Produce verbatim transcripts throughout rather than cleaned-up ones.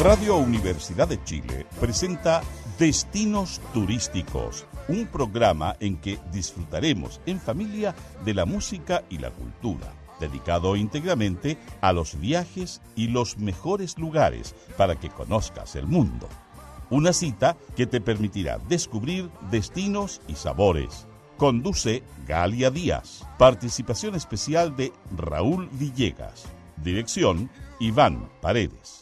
Radio Universidad de Chile presenta Destinos Turísticos, un programa en que disfrutaremos en familia de la música y la cultura, dedicado íntegramente a los viajes y los mejores lugares para que conozcas el mundo. Una cita que te permitirá descubrir destinos y sabores. Conduce Galia Díaz. Participación especial de Raúl Villegas. Dirección Iván Paredes.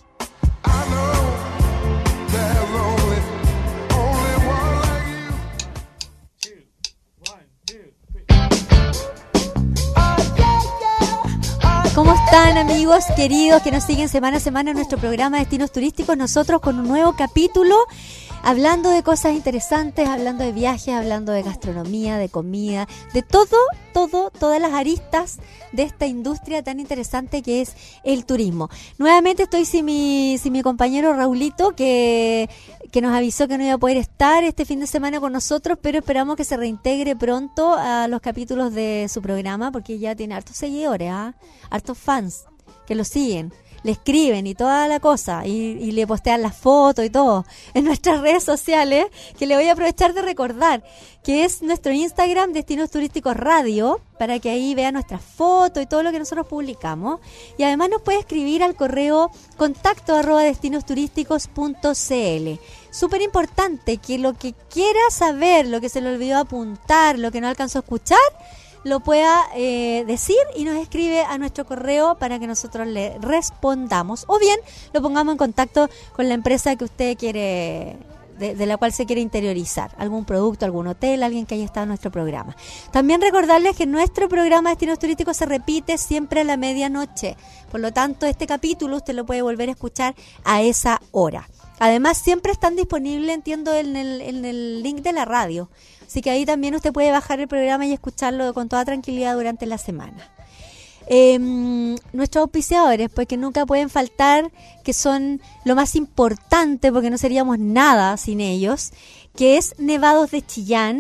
¿Cómo están, amigos queridos que nos siguen semana a semana en nuestro programa Destinos Turísticos? Nosotros con un nuevo capítulo, hablando de cosas interesantes, hablando de viajes, hablando de gastronomía, de comida, de todo, todo, todas las aristas de esta industria tan interesante que es el turismo. Nuevamente estoy sin mi, sin mi compañero Raulito, que, que nos avisó que no iba a poder estar este fin de semana con nosotros, pero esperamos que se reintegre pronto a los capítulos de su programa, porque ya tiene hartos seguidores, ¿ah? Hartos fans que lo siguen, le escriben y toda la cosa, y, y le postean las fotos y todo en nuestras redes sociales, que le voy a aprovechar de recordar, que es nuestro Instagram Destinos Turísticos Radio, para que ahí vean nuestras fotos y todo lo que nosotros publicamos, y además nos puede escribir al correo contacto arroba destinosturísticos punto cl. Súper importante que lo que quiera saber, lo que se le olvidó apuntar, lo que no alcanzó a escuchar, lo pueda eh, decir y nos escribe a nuestro correo para que nosotros le respondamos, o bien lo pongamos en contacto con la empresa que usted quiere, de, de la cual se quiere interiorizar, algún producto, algún hotel, alguien que haya estado en nuestro programa. También recordarles que nuestro programa Destinos Turísticos se repite siempre a la medianoche, por lo tanto este capítulo usted lo puede volver a escuchar a esa hora. Además siempre están disponibles, entiendo, en el, en el link de la radio. Así que ahí también usted puede bajar el programa y escucharlo con toda tranquilidad durante la semana. Eh, nuestros auspiciadores, pues que nunca pueden faltar, que son lo más importante, porque no seríamos nada sin ellos, que es Nevados de Chillán,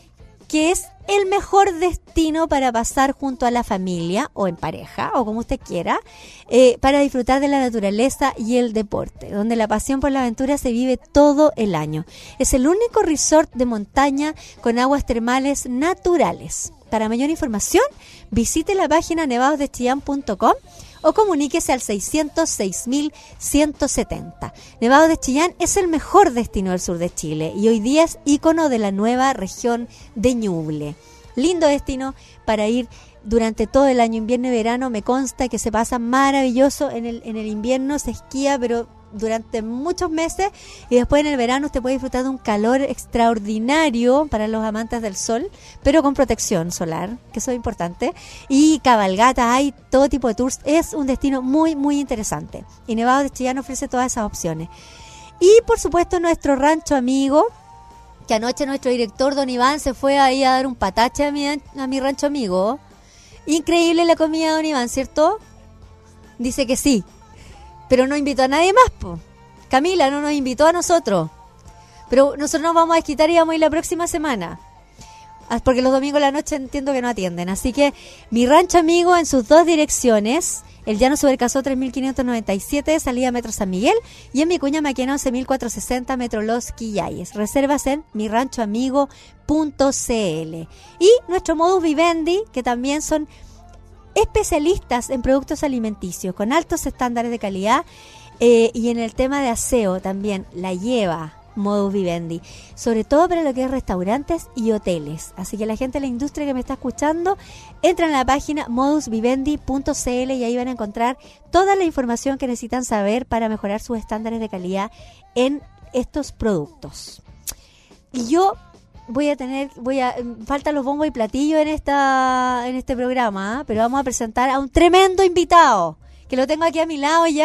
que es el mejor destino para pasar junto a la familia o en pareja o como usted quiera, eh, para disfrutar de la naturaleza y el deporte, donde la pasión por la aventura se vive todo el año. Es el único resort de montaña con aguas termales naturales. Para mayor información, visite la página nevados de chillán punto com o comuníquese al seiscientos seis mil ciento setenta. Nevados de Chillán es el mejor destino del sur de Chile y hoy día es ícono de la nueva región de Ñuble. Lindo destino para ir durante todo el año, invierno y verano. Me consta que se pasa maravilloso. En el, en el invierno se esquía, pero durante muchos meses, y después en el verano usted puede disfrutar de un calor extraordinario para los amantes del sol, pero con protección solar, que eso es importante, y cabalgatas, hay todo tipo de tours. Es un destino muy muy interesante y Nevados de Chillán ofrece todas esas opciones. Y por supuesto nuestro rancho amigo, que anoche nuestro director don Iván se fue ahí a dar un patache a mi, a mi rancho amigo. Increíble la comida de don Iván, ¿cierto? Dice que sí, pero no invitó a nadie más, po. Camila no nos invitó a nosotros. Pero nosotros nos vamos a desquitar y vamos a ir la próxima semana. Porque los domingos de la noche entiendo que no atienden. Así que mi rancho amigo en sus dos direcciones, el Llano Supercasó tres mil quinientos noventa y siete, salida Metro San Miguel, y en Vicuña Maquena once mil cuatrocientos sesenta, Metro Los Quillayes. Reservas en mi rancho amigo punto cl. Y nuestro Modus Vivendi, que también son especialistas en productos alimenticios con altos estándares de calidad, eh, y en el tema de aseo también la lleva Modus Vivendi, sobre todo para lo que es restaurantes y hoteles. Así que la gente de la industria que me está escuchando, entra en la página modus vivendi punto cl y ahí van a encontrar toda la información que necesitan saber para mejorar sus estándares de calidad en estos productos. Y yo voy a tener, voy a, faltan los bombos y platillos en esta, en este programa, ¿eh? Pero vamos a presentar a un tremendo invitado, que lo tengo aquí a mi lado ya,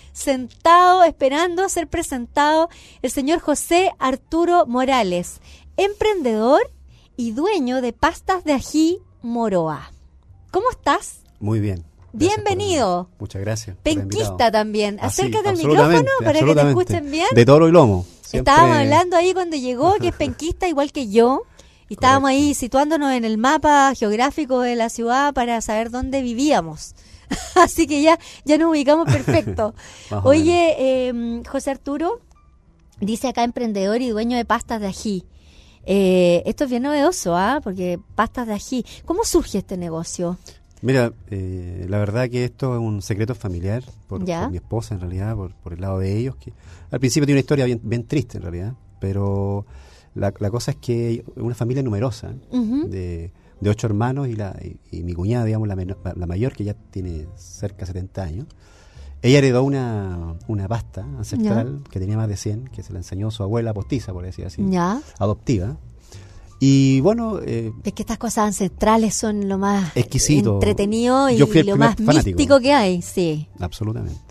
sentado, esperando a ser presentado, el señor José Arturo Morales, emprendedor y dueño de Pastas de Ají Moroa. ¿Cómo estás? Muy bien. Bienvenido. Por, muchas gracias. Penquista también. Así, acércate al micrófono para que te escuchen bien. De toro y lomo. Siempre... Estábamos hablando ahí cuando llegó, que es penquista igual que yo. Y estábamos Correcto. ahí situándonos en el mapa geográfico de la ciudad para saber dónde vivíamos. Así que ya, ya nos ubicamos perfecto. Oye, eh, José Arturo, dice acá emprendedor y dueño de pastas de ají. Eh, esto es bien novedoso, ¿ah? ¿eh? Porque pastas de ají. ¿Cómo surge este negocio? Mira, eh, la verdad que esto es un secreto familiar por, por mi esposa, en realidad, por, por el lado de ellos, que al principio tiene una historia bien, bien triste, en realidad, pero la, la cosa es que es una familia numerosa, uh-huh. de, de ocho hermanos y, la, y, y mi cuñada, digamos, la, menor, la mayor, que ya tiene cerca de setenta años. Ella heredó una, una pasta ancestral ya. que tenía más de cien, que se la enseñó su abuela postiza, por decir así, ya. adoptiva. Y bueno... Eh, es que estas cosas ancestrales son lo más exquisito, entretenido y lo más fanático. Místico que hay, sí. Absolutamente.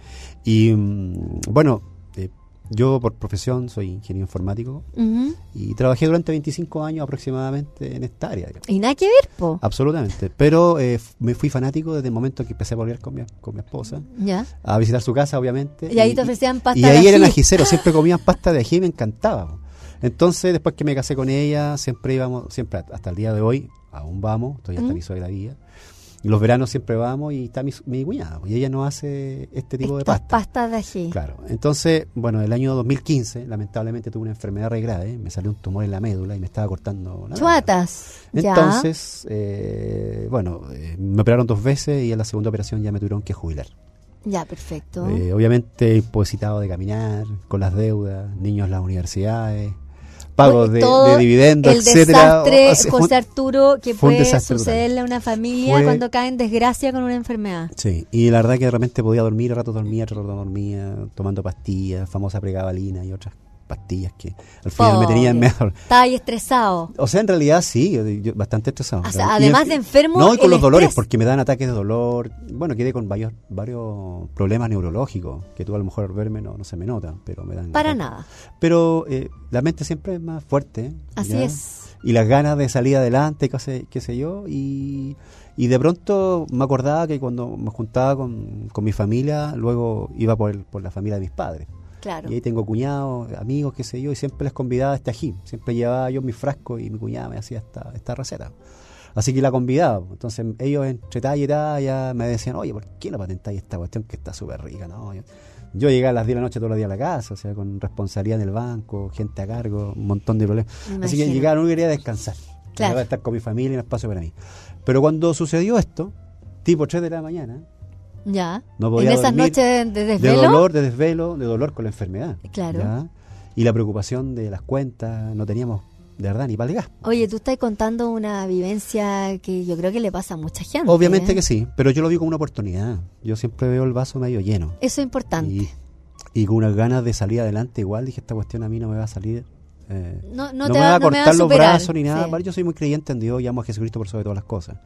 Y um, bueno, eh, yo por profesión soy ingeniero informático uh-huh. y trabajé durante veinticinco años aproximadamente en esta área. Digamos. Y nada que ver, po. Absolutamente. Pero eh, me fui fanático desde el momento que empecé a volver con mi, con mi esposa. ¿Ya? A visitar su casa, obviamente. Y ahí te ofrecían pasta y, de y ahí ají. eran ajiceros, siempre comían pasta de ají y me encantaba. Entonces, después que me casé con ella, siempre íbamos, siempre hasta el día de hoy, aún vamos, estoy hasta ¿Mm? mi suegra guía. Y los veranos siempre vamos y está mi, mi cuñada, y ella no hace este tipo Estas de pasta. pastas de ají. Claro. Entonces, bueno, el año dos mil quince, lamentablemente tuve una enfermedad re grave, me salió un tumor en la médula y me estaba cortando la Chuatas. Entonces, eh, bueno, eh, me operaron dos veces y en la segunda operación ya me tuvieron que jubilar. Ya, perfecto. Eh, obviamente, imposibilitado de caminar, con las deudas, niños en las universidades, pagos de, de dividendos, el etcétera. Desastre, o sea, José Arturo, que puede sucederle total. a una familia fue, cuando cae en desgracia con una enfermedad. Sí, y la verdad que de repente podía dormir, a rato dormía, a rato dormía, tomando pastillas, famosa pregabalina y otras pastillas que al final Pobre. me tenían mejor. Estaba ahí estresado. O sea, en realidad sí, yo, yo, bastante estresado. O sea, además en, de enfermo. No, y con los estrés. dolores, porque me dan ataques de dolor. Bueno, quedé con varios varios problemas neurológicos, que tú a lo mejor al verme no, no se me notan, pero me dan. Para ataques. nada. Pero eh, la mente siempre es más fuerte. Así ¿ya? es. Y las ganas de salir adelante, qué sé, qué sé yo, y... Y de pronto me acordaba que cuando me juntaba con, con mi familia, luego iba por, el, por la familia de mis padres. Claro. Y ahí tengo cuñados, amigos, qué sé yo, y siempre les convidaba a este ají. Siempre llevaba yo mi frasco y mi cuñada me hacía esta, esta receta. Así que la convidaba. Entonces ellos entre talla y talla me decían, oye, ¿por qué no patentáis esta cuestión que está súper rica? No, yo, yo llegué a las diez de la noche todos los días a la casa, o sea, con responsabilidad en el banco, gente a cargo, un montón de problemas. Así que llegaba, no quería descansar. Claro. Quería estar con mi familia y un espacio para mí. Pero cuando sucedió esto, tipo tres de la mañana, ya. no podía en esas dormir, noches de desvelo. De dolor, de desvelo, de dolor con la enfermedad. Claro. ¿ya? Y la preocupación de las cuentas, no teníamos de verdad ni para el gas. Oye, tú estás contando una vivencia que yo creo que le pasa a mucha gente. Obviamente ¿eh? que sí, pero yo lo vi como una oportunidad. Yo siempre veo el vaso medio lleno. Eso es importante. Y, y con unas ganas de salir adelante, igual dije, esta cuestión a mí no me va a salir. Eh, no, no, no te me va a no me cortar va a los brazos ni nada. Sí. Yo soy muy creyente en Dios y amo a Jesucristo por sobre todas las cosas.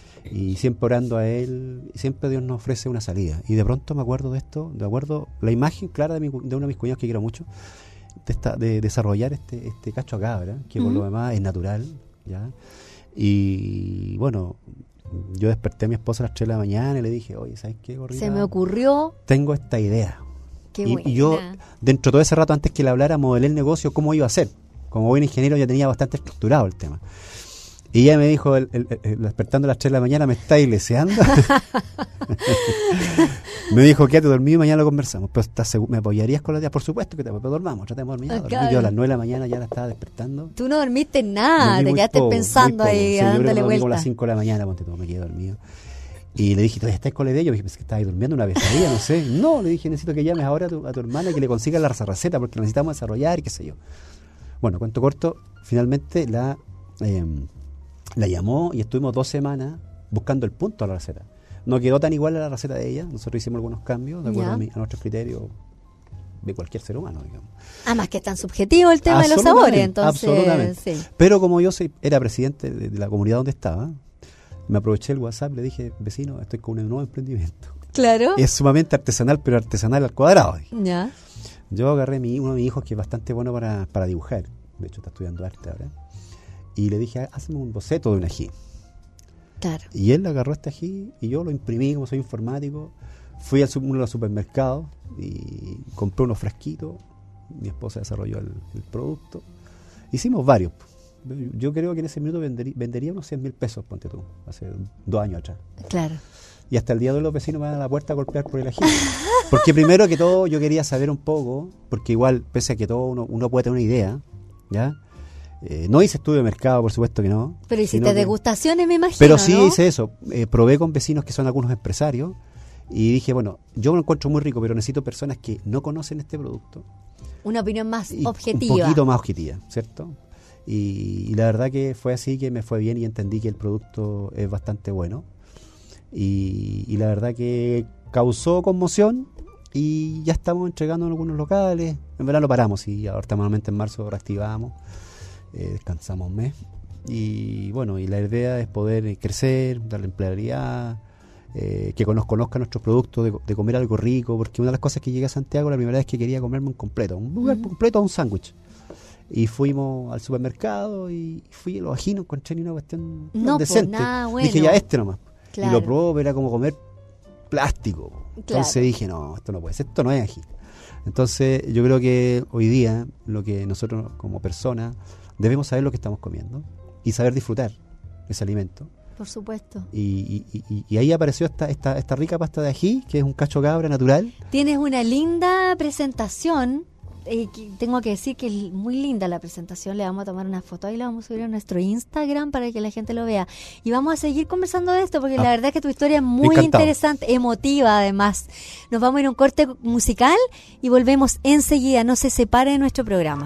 Y siempre orando a Él, y siempre Dios nos ofrece una salida. Y de pronto me acuerdo de esto, de acuerdo, la imagen clara de, mi, de uno de mis cuñados que quiero mucho, de, esta, de desarrollar este, este cacho acá, ¿verdad? Que uh-huh. por lo demás es natural, ¿ya? Y bueno, yo desperté a mi esposa a las tres de la mañana y le dije, oye, ¿sabes qué, gordita? Se me ocurrió. Tengo esta idea. Qué y, y yo, dentro de todo ese rato, antes que le hablara, modelé el negocio, cómo iba a ser. Como buen ingeniero ya tenía bastante estructurado el tema. Y ella me dijo, el, el, el, despertando a las tres de la mañana, ¿me está iglesiando? Me dijo, quédate dormido y mañana lo conversamos. Pero estás ¿me apoyarías con la idea? Por supuesto que te pero dormamos, tratemos de dormir. Claro. Yo a las nueve de la mañana ya la estaba despertando. Tú no dormiste nada, dormí te quedaste poco, pensando ahí, sí, dándole vuelta. Como a las cinco de la mañana, ponte tú, me quedé dormido. Y le dije, ¿todavía estás con la idea? Yo dije, pues que estabas durmiendo una pesadilla, no sé. No, le dije, necesito que llames ahora a tu, a tu hermana y que le consigas la receta porque necesitamos desarrollar y qué sé yo. Bueno, cuento corto, finalmente la... Eh, la llamó y estuvimos dos semanas buscando el punto a la receta. No quedó tan igual a la receta de ella. Nosotros hicimos algunos cambios de acuerdo a, mi, a nuestros criterios de cualquier ser humano, digamos. Además que es tan subjetivo el tema de los sabores, entonces. Absolutamente. Sí. Pero como yo soy, era presidente de, de la comunidad donde estaba, me aproveché el WhatsApp y le dije, vecino, estoy con un nuevo emprendimiento. Claro. Es sumamente artesanal, pero artesanal al cuadrado. Ya. Yo agarré a mi, uno de mis hijos que es bastante bueno para, para dibujar. De hecho, está estudiando arte ahora. Y le dije, hazme un boceto de un ají. Claro. Y él agarró este ají y yo lo imprimí, como soy informático. Fui al uno de los supermercados y compré unos frasquitos. Mi esposa desarrolló el, el producto. Hicimos varios. Yo creo que en ese minuto vendería, vendería unos cien mil pesos, ponte tú, hace dos años atrás. Claro. Y hasta el día de hoy los vecinos me van a la puerta a golpear por el ají. Porque primero que todo yo quería saber un poco, porque igual, pese a que todo uno, uno puede tener una idea, ¿ya? Eh, no hice estudio de mercado, por supuesto que no. Pero hiciste que, degustaciones, me imagino, Pero sí ¿no? hice eso. Eh, probé con vecinos que son algunos empresarios y dije, bueno, yo me lo encuentro muy rico, pero necesito personas que no conocen este producto. Una opinión más y objetiva. Un poquito más objetiva, ¿cierto? Y, y la verdad que fue así, que me fue bien y entendí que el producto es bastante bueno. Y, y la verdad que causó conmoción y ya estamos entregando en algunos locales. En verdad lo paramos y ahora normalmente en marzo reactivamos. Eh, descansamos un mes y bueno, y la idea es poder crecer, darle empleabilidad, eh, que nos conozcan nuestros productos, de, de comer algo rico, porque una de las cosas que llegué a Santiago la primera vez que quería comerme un completo, un lugar uh-huh. completo, un sándwich, y fuimos al supermercado y fui a los ají, no encontré ni una cuestión no, decente, pues nada, bueno. Dije ya este nomás, claro. Y lo probó, era como comer plástico, entonces claro. dije no, esto no puede ser, esto no es ají. Entonces yo creo que hoy día lo que nosotros como personas debemos saber lo que estamos comiendo y saber disfrutar ese alimento. Por supuesto. Y, y, y, y ahí apareció esta, esta, esta rica pasta de ají, que es un cacho cabra natural. Tienes una linda presentación. Eh, que tengo que decir que es muy linda la presentación. Le vamos a tomar una foto y la vamos a subir a nuestro Instagram para que la gente lo vea. Y vamos a seguir conversando de esto porque ah, la verdad es que tu historia es muy encantado. Interesante, emotiva además. Nos vamos a ir a un corte musical y volvemos enseguida. No se separe de nuestro programa.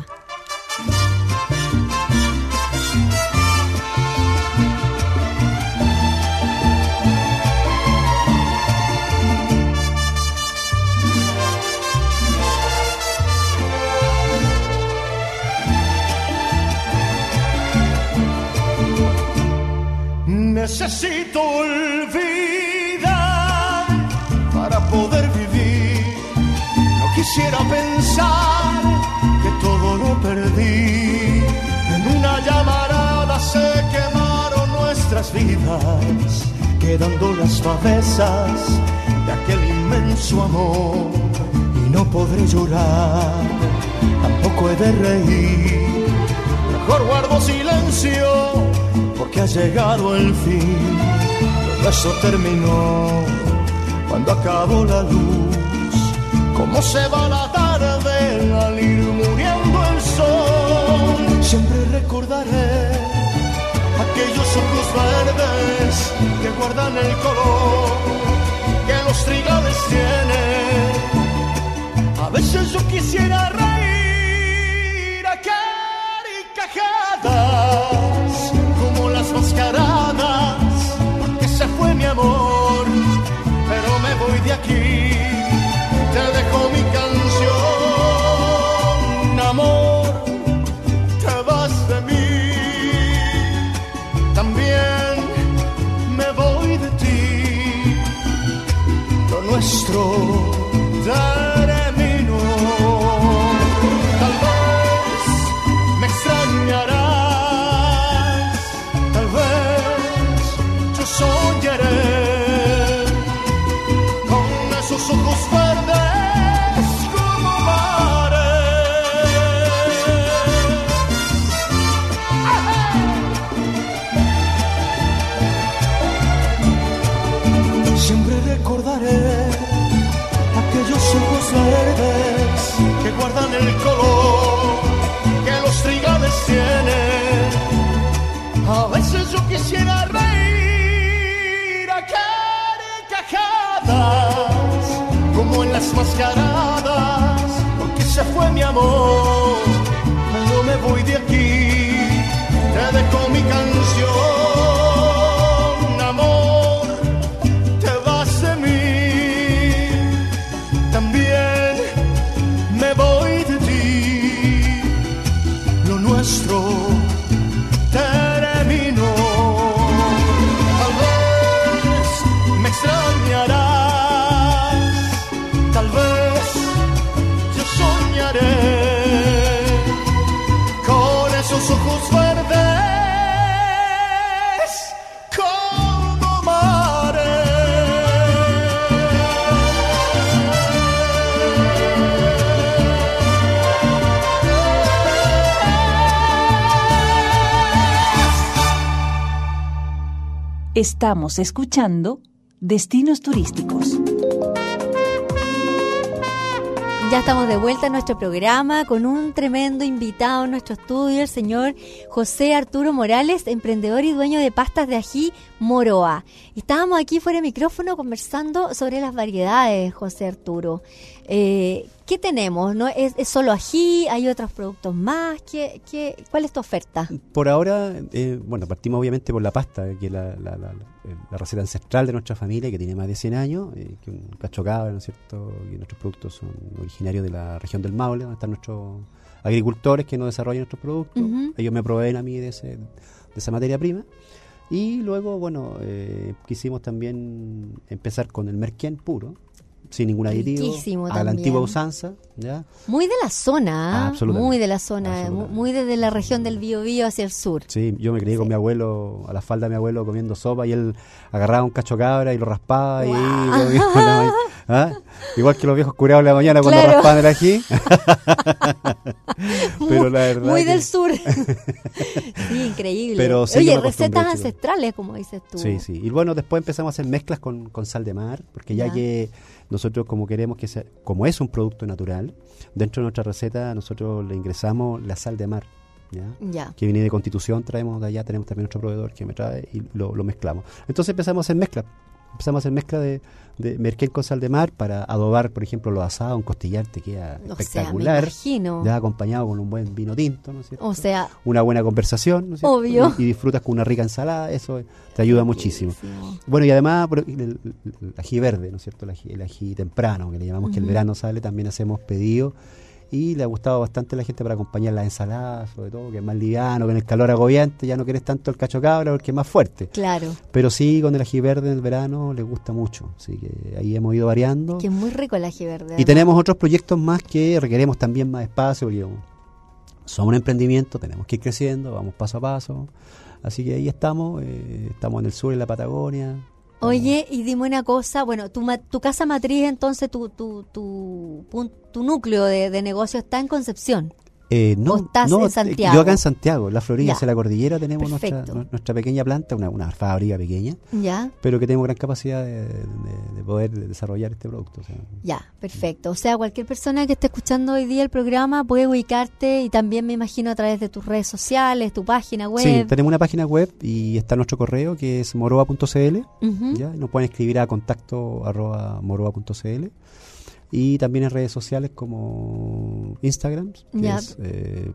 Necesito olvidar para poder vivir. No quisiera pensar que todo lo perdí. En una llamarada se quemaron nuestras vidas, quedando las pavesas de aquel inmenso amor. Y no podré llorar, tampoco he de reír. Mejor guardo silencio, porque ha llegado el fin. Todo eso terminó cuando acabó la luz. Cómo se va la tarde al ir muriendo el sol. Siempre recordaré aquellos ojos verdes que guardan el color que los trigales tienen. A veces yo quisiera reír a carcajadas, mascaradas, porque se fue mi amor, pero me voy de aquí, te dejo mi canción, amor, te vas de mí, también me voy de ti, lo nuestro terminó, tal vez me extrañarás. Soñaré con esos ojos verdes como mares. Siempre recordaré aquellos ojos verdes que guardan el color que los trigales tienen. A veces yo quisiera reír como en las mascaradas, porque se fue mi amor, pero me voy de aquí, te dejo mi canción, amor, te vas de mí, también me voy de ti, lo nuestro terminó, tal vez me extrañarás. Tal vez yo soñaré Estamos escuchando Destinos Turísticos. Ya estamos de vuelta en nuestro programa con un tremendo invitado en nuestro estudio, el señor José Arturo Morales, emprendedor y dueño de pastas de ají Moroa. Estábamos aquí fuera de micrófono conversando sobre las variedades, José Arturo. Eh, ¿Qué tenemos? ¿No? ¿Es, ¿Es solo ají? ¿Hay otros productos más? ¿Qué, qué, ¿Cuál es tu oferta? Por ahora, eh, bueno, partimos obviamente por la pasta, que es la, la, la, la receta ancestral de nuestra familia, que tiene más de cien años, eh, que un cacho cabra, ¿no es cierto? Y nuestros productos son originarios de la región del Maule, donde están nuestros agricultores que nos desarrollan nuestros productos. Uh-huh. Ellos me proveen a mí de, ese, de esa materia prima. Y luego, bueno, eh, quisimos también empezar con el merquén puro, sin ningún aditivo, a la antigua usanza, ¿ya? Muy de la zona, ¿eh? Muy de la zona, muy desde la región del Biobío hacia el sur. Sí, yo me crié sí. con mi abuelo, a la falda de mi abuelo comiendo sopa, y él agarraba un cacho cabra y lo raspaba, wow. y, y lo, ¿ah? Igual que los viejos curados de la mañana cuando claro. raspaban el ají. Pero muy, la verdad muy que... del sur. Sí, increíble. Pero sí, oye, recetas ancestrales, como dices tú. Sí, sí. Y bueno, después empezamos a hacer mezclas con, con sal de mar, porque ya, ya que nosotros como queremos que sea, como es un producto natural, dentro de nuestra receta nosotros le ingresamos la sal de mar, ¿ya? Ya. Que viene de Constitución, traemos de allá, tenemos también otro proveedor que me trae y lo, lo mezclamos. Entonces empezamos a hacer mezclas. Empezamos a hacer mezcla de, de merquén con sal de mar para adobar, por ejemplo, los asados, un costillar te queda o espectacular. Sea, me imagino. Ya acompañado con un buen vino tinto, ¿no es cierto? O sea, una buena conversación, ¿no es cierto? Obvio. Y, y disfrutas con una rica ensalada, eso te ayuda muchísimo. Bueno, y además el, el, el ají verde, ¿no es cierto? El ají, el ají temprano, que le llamamos, uh-huh. que el verano sale, también hacemos pedidos. Y le ha gustado bastante a la gente para acompañar las ensaladas, sobre todo, que es más liviano, que en el calor agobiante ya no quieres tanto el cacho cabra porque es más fuerte. Claro. Pero sí, con el ají verde en el verano les gusta mucho, así que ahí hemos ido variando. Que es muy rico el ají verde. Y tenemos otros proyectos más que requeremos también más espacio, porque somos un emprendimiento, tenemos que ir creciendo, vamos paso a paso. Así que ahí estamos, eh, estamos en el sur, en la Patagonia. Oye, y dime una cosa, bueno, tu, tu casa matriz, entonces, tu tu tu, tu núcleo de, de negocio está en Concepción. Eh, no, ¿O estás no, en Santiago? Yo acá en Santiago, la Florida, ya. hacia la cordillera tenemos nuestra, nuestra pequeña planta, una, una fábrica pequeña, ya. pero que tenemos gran capacidad de, de, de poder desarrollar este producto. O sea. Ya, perfecto. O sea, cualquier persona que esté escuchando hoy día el programa puede ubicarte y también me imagino a través de tus redes sociales, tu página web. Sí, tenemos una página web y está nuestro correo que es moroa punto c l, uh-huh. ¿ya? Nos pueden escribir a contacto arroba moroa punto c l. Y también en redes sociales como Instagram, que ya. es... Eh,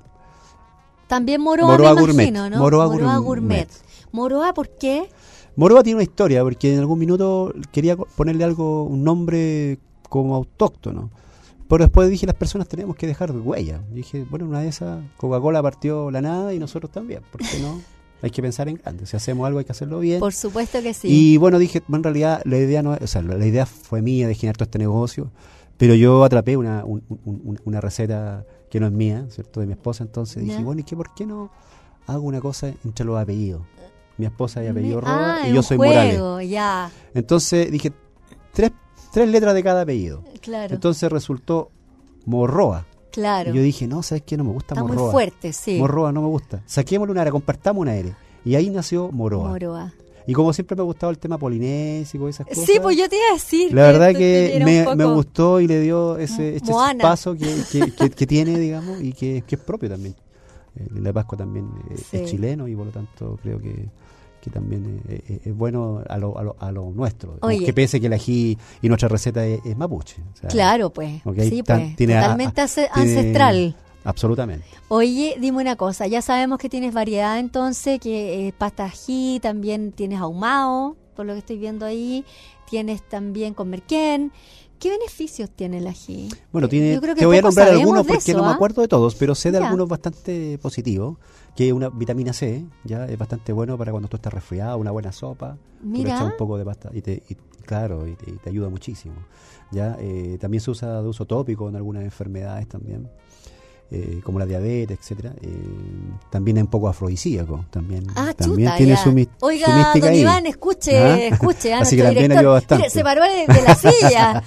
También Moroa, Moroa me Gourmet, imagino, ¿no? Moroa, Moroa Gourmet. Gourmet. Moroa, ¿por qué? Moroa tiene una historia, porque en algún minuto quería ponerle algo, un nombre como autóctono. Pero después dije, las personas tenemos que dejar huella. Y dije, bueno, una de esas, Coca-Cola partió la nada y nosotros también, ¿por qué no? Hay que pensar en grande. Si hacemos algo hay que hacerlo bien. Por supuesto que sí. Y bueno, dije, bueno, en realidad la idea no, o sea, la idea fue mía de generar todo este negocio, pero yo atrapé una, un, un, una receta que no es mía, ¿cierto? De mi esposa, entonces dije, ¿ya? Bueno, ¿y qué, por qué no hago una cosa entre los apellidos? Mi esposa de apellido Me, Roa ah, y yo soy juego, Morales. Ya. Entonces dije, tres, tres letras de cada apellido. Claro. Entonces resultó Morroa. Claro. Y yo dije, no, ¿sabes qué? No me gusta Está Morroa. muy fuerte, sí. Morroa no me gusta. Saquémosle una R, compartamos una R. Y ahí nació Moroa. Moroa. Y como siempre me ha gustado el tema polinésico y esas cosas. Sí, pues yo te iba a decir. La verdad que me, poco... me gustó y le dio ese, ese Moana. paso que, que, que, que tiene, digamos, y que, que es propio también. El de Pascua también sí. es chileno y por lo tanto creo que, que también es, es, es bueno a lo, a lo, a lo nuestro. Que pese que el ají y nuestra receta es, es mapuche. O sea, claro, pues. Sí, tan, pues. Tiene Totalmente a, a, ancestral. Tiene, absolutamente. Oye, dime una cosa, ya sabemos que tienes variedad entonces, que eh, pasta ají, también tienes ahumado, por lo que estoy viendo ahí, tienes también con merquén. ¿Qué beneficios tiene el ají? Bueno, tiene, Yo creo que te voy a nombrar algunos porque eso, no ¿eh? me acuerdo de todos, pero sé de ya. algunos bastante positivos, que es una vitamina C, ya es bastante bueno para cuando tú estás resfriado, una buena sopa, Mira. tú le echas un poco de pasta y te, y, claro, y te, y te ayuda muchísimo. Ya eh, también se usa de uso tópico en algunas enfermedades también. Eh, como la diabetes, etcétera, eh, también es un poco afrodisíaco, también, ah, también chuta, tiene ya. su, mi, Oiga, su mística don ahí. Iván, escuche, ¿Ah? escuche, así que también director. ayuda bastante. Mire, se paró de, de la silla.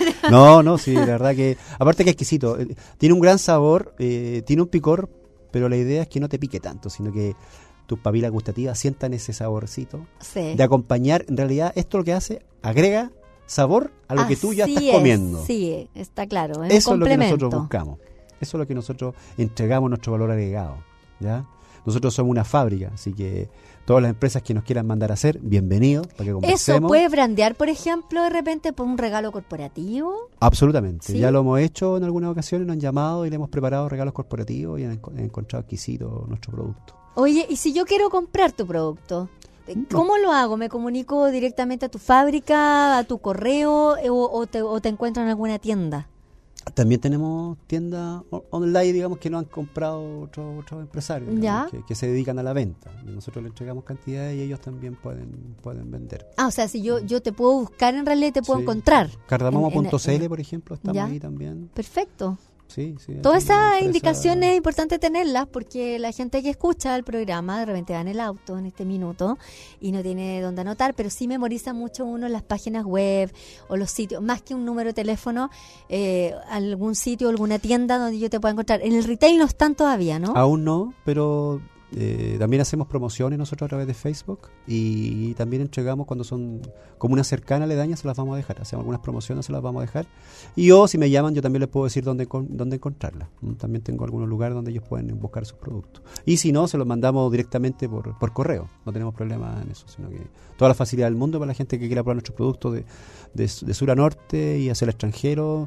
no, no, sí, la verdad que, aparte que es exquisito, eh, tiene un gran sabor, eh, tiene un picor, pero la idea es que no te pique tanto, sino que tus papilas gustativas sientan ese saborcito sí. de acompañar. En realidad, esto lo que hace, agrega sabor a lo Así que tú ya estás es, comiendo. Sí, está claro. Es Eso un es lo que complemento. nosotros buscamos. Eso es lo que nosotros entregamos, nuestro valor agregado, ¿ya? Nosotros somos una fábrica, así que todas las empresas que nos quieran mandar a hacer, bienvenidos, para que conversemos. ¿Eso puede brandear, por ejemplo, de repente por un regalo corporativo? Absolutamente. ¿Sí? Ya lo hemos hecho en algunas ocasiones, nos han llamado y le hemos preparado regalos corporativos y han, han encontrado exquisito nuestro producto. Oye, ¿y si yo quiero comprar tu producto? ¿Cómo lo hago? ¿Me comunico directamente a tu fábrica, a tu correo o, o, te, o te encuentro en alguna tienda? También tenemos tiendas online, digamos, que nos han comprado otros otros empresarios, digamos, que, que se dedican a la venta. Y nosotros le entregamos cantidades y ellos también pueden pueden vender. Ah, o sea, si yo yo te puedo buscar en realidad y te puedo sí. encontrar. Cardamomo punto c l, por ejemplo, estamos ¿ya? ahí también. Perfecto. Sí, sí, Todas esas empresa... indicaciones es importante tenerlas porque la gente que escucha el programa de repente va en el auto en este minuto y no tiene dónde anotar, pero sí memoriza mucho uno las páginas web o los sitios, más que un número de teléfono, eh, algún sitio, alguna tienda donde yo te pueda encontrar. En el retail no están todavía, ¿no? Aún no, pero eh, también hacemos promociones nosotros a través de Facebook y también entregamos cuando son comunas cercanas, aledañas, se las vamos a dejar. Hacemos algunas promociones, se las vamos a dejar. Y o si me llaman, yo también les puedo decir dónde, dónde encontrarlas. También tengo algunos lugares donde ellos pueden buscar sus productos. Y si no, se los mandamos directamente por, por correo. No tenemos problema en eso, sino que toda la facilidad del mundo para la gente que quiera probar nuestros productos de, de, de sur a norte y hacia el extranjero.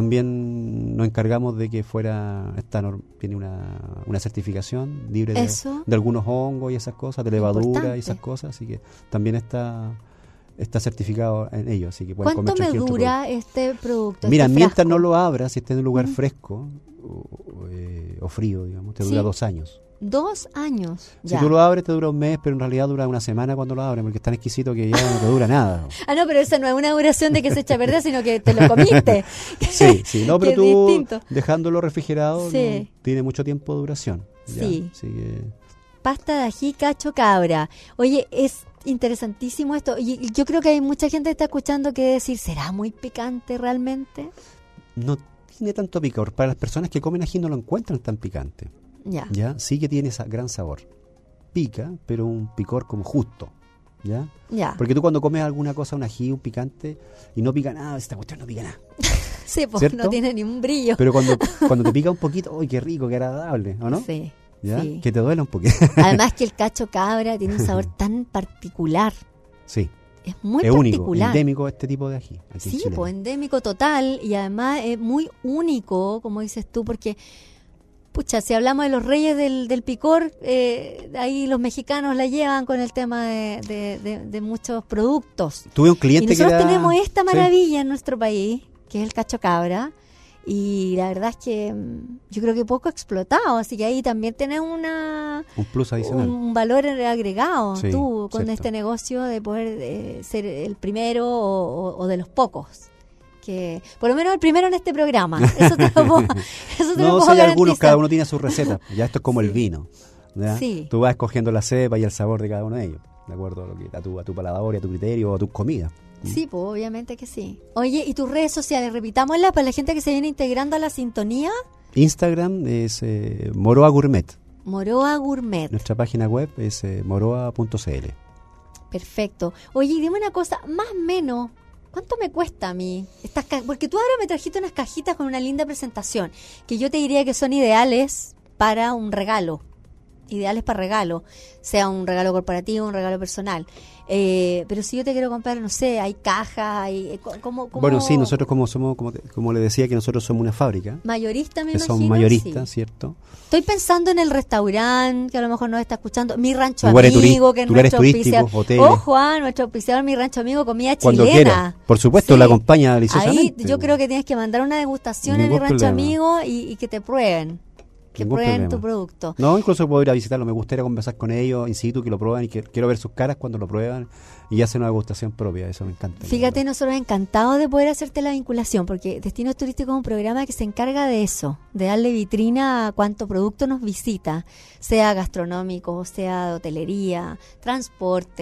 También nos encargamos de que fuera, esta norm, tiene una, una certificación libre de, de algunos hongos y esas cosas, de levadura y esas cosas, así que también está está certificado en ello, así que pueden ¿Cuánto comer me dura producto? este producto? Mira, este mientras frasco? no lo abras, si esté en un lugar uh-huh. fresco o, o, eh, o frío, digamos, te ¿Sí? dura dos años. Dos años. Si ya. tú lo abres te dura un mes, pero en realidad dura una semana cuando lo abres, porque es tan exquisito que ya no te dura nada. Ah, no, pero esa no es una duración de que se echa a perder, sino que te lo comiste. Sí, sí, no, pero tú distinto. dejándolo refrigerado sí. no, tiene mucho tiempo de duración. Ya, sí. Así que... Pasta de ají, cacho, cabra. Oye, es interesantísimo esto. Y yo creo que hay mucha gente que está escuchando que decir, ¿será muy picante realmente? No tiene tanto picor. Para las personas que comen ají no lo encuentran tan picante. Ya. ¿Ya? Sí que tiene ese gran sabor. Pica, pero un picor como justo. ¿Ya? Ya. Porque tú cuando comes alguna cosa, un ají, un picante, y no pica nada, esta cuestión no pica nada. Sí, pues no tiene ni un brillo. Pero cuando, cuando te pica un poquito, ¡uy, qué rico, qué agradable! ¿O no? Sí. ¿Ya? Sí. Que te duele un poquito. Además que el cacho cabra tiene un sabor tan particular. Sí. Es muy es particular. único, endémico este tipo de ají. Aquí sí, pues endémico total y además es muy único, como dices tú, porque, pucha, si hablamos de los reyes del, del picor, eh, ahí los mexicanos la llevan con el tema de, de, de, de muchos productos. Tuve un cliente y nosotros que era... tenemos esta maravilla ¿sí? en nuestro país, que es el cacho cabra. Y la verdad es que yo creo que poco explotado, así que ahí también tenés una un plus adicional, un valor agregado sí, tú con cierto. este negocio de poder eh, ser el primero o, o, o de los pocos, que por lo menos el primero en este programa. Eso te lo puedo, eso te no, lo puedo si hay garantizar. algunos, cada uno tiene su receta. Ya esto es como sí. el vino. ¿ya? Sí. Tú vas escogiendo la cepa y el sabor de cada uno de ellos, de acuerdo a, lo que, a, tu, a tu paladar y a tu criterio o a tus comidas. Sí, pues obviamente que sí. Oye, ¿y tus redes sociales? Repitámoslas para la gente que se viene integrando a la sintonía. Instagram es eh, Moroa Gourmet. Moroa Gourmet. Nuestra página web es eh, moroa punto c l. Perfecto. Oye, dime una cosa, más o menos, ¿cuánto me cuesta a mí? Estas ca- Porque tú ahora me trajiste unas cajitas con una linda presentación, que yo te diría que son ideales para un regalo. Ideales para regalo, sea un regalo corporativo, un regalo personal. Eh, pero si yo te quiero comprar, no sé, hay cajas, hay... ¿cómo, cómo? Bueno, sí, nosotros como somos, como, te, como le decía, que nosotros somos una fábrica. Mayorista, me que imagino. Son mayoristas, sí. ¿cierto? Estoy pensando en el restaurante, que a lo mejor nos está escuchando. Mi Rancho lugares Amigo, turist, que es lugares nuestro turísticos, auspiciador. hoteles. Ojo, ah, nuestro auspiciador, Mi Rancho Amigo, comida Cuando chilena. quiera. Por supuesto, sí. la acompaña deliciosamente. Ahí yo creo que tienes que mandar una degustación Ningún en Mi Rancho problema. Amigo y, y que te prueben. Que Ningún prueben problema. tu producto. No, incluso puedo ir a visitarlo. Me gustaría conversar con ellos in situ, que lo prueban y que quiero ver sus caras cuando lo prueban y hacen una degustación propia. Eso me encanta. Fíjate, nosotros encantados de poder hacerte la vinculación, porque Destinos Turísticos es un programa que se encarga de eso, de darle vitrina a cuánto producto nos visita, sea gastronómico, sea de hotelería, transporte.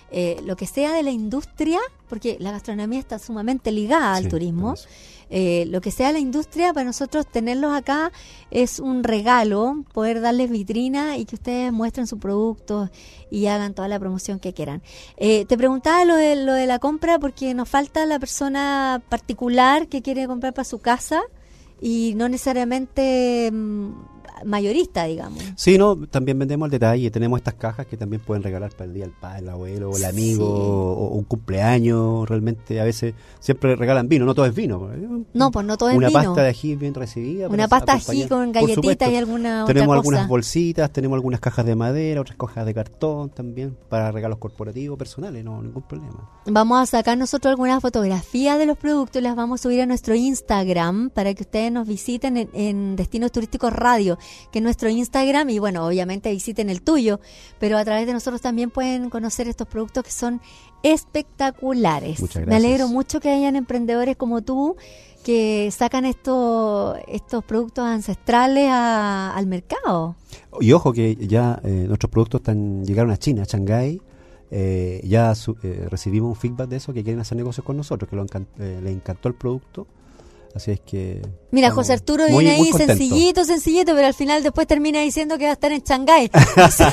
eh, lo que sea de la industria, porque la gastronomía está sumamente ligada al sí, turismo, eh, lo que sea de la industria, para nosotros tenerlos acá es un regalo, poder darles vitrina y que ustedes muestren sus productos y hagan toda la promoción que quieran. Eh, te preguntaba lo de, lo de la compra porque nos falta la persona particular que quiere comprar para su casa y no necesariamente mmm, mayorista, digamos. Sí, no, también vendemos el detalle, tenemos estas cajas que también pueden regalar para el día del padre, el abuelo, el amigo, sí. o, o un cumpleaños, realmente a veces siempre regalan vino, no todo es vino. No, pues no todo es una vino. Una pasta de ají bien recibida. Una pasta de ají con galletitas y alguna otra Tenemos cosa. algunas bolsitas, tenemos algunas cajas de madera, otras cajas de cartón también, para regalos corporativos, personales, no, ningún problema. Vamos a sacar nosotros algunas fotografías de los productos y las vamos a subir a nuestro Instagram para que ustedes nos visiten en, en Destinos Turísticos Radio, que es nuestro Instagram, y bueno, obviamente visiten el tuyo, pero a través de nosotros también pueden conocer estos productos que son espectaculares. Muchas gracias. Me alegro mucho que hayan emprendedores como tú que sacan estos estos productos ancestrales a, al mercado. Y ojo que ya eh, nuestros productos están llegaron a China, a Shanghái. Eh, ya su, eh, recibimos un feedback de eso, que quieren hacer negocios con nosotros, que lo encant- eh, les encantó el producto. Así es que... Mira, José Arturo muy, viene ahí muy sencillito, sencillito, pero al final después termina diciendo que va a estar en Shanghái. O sea,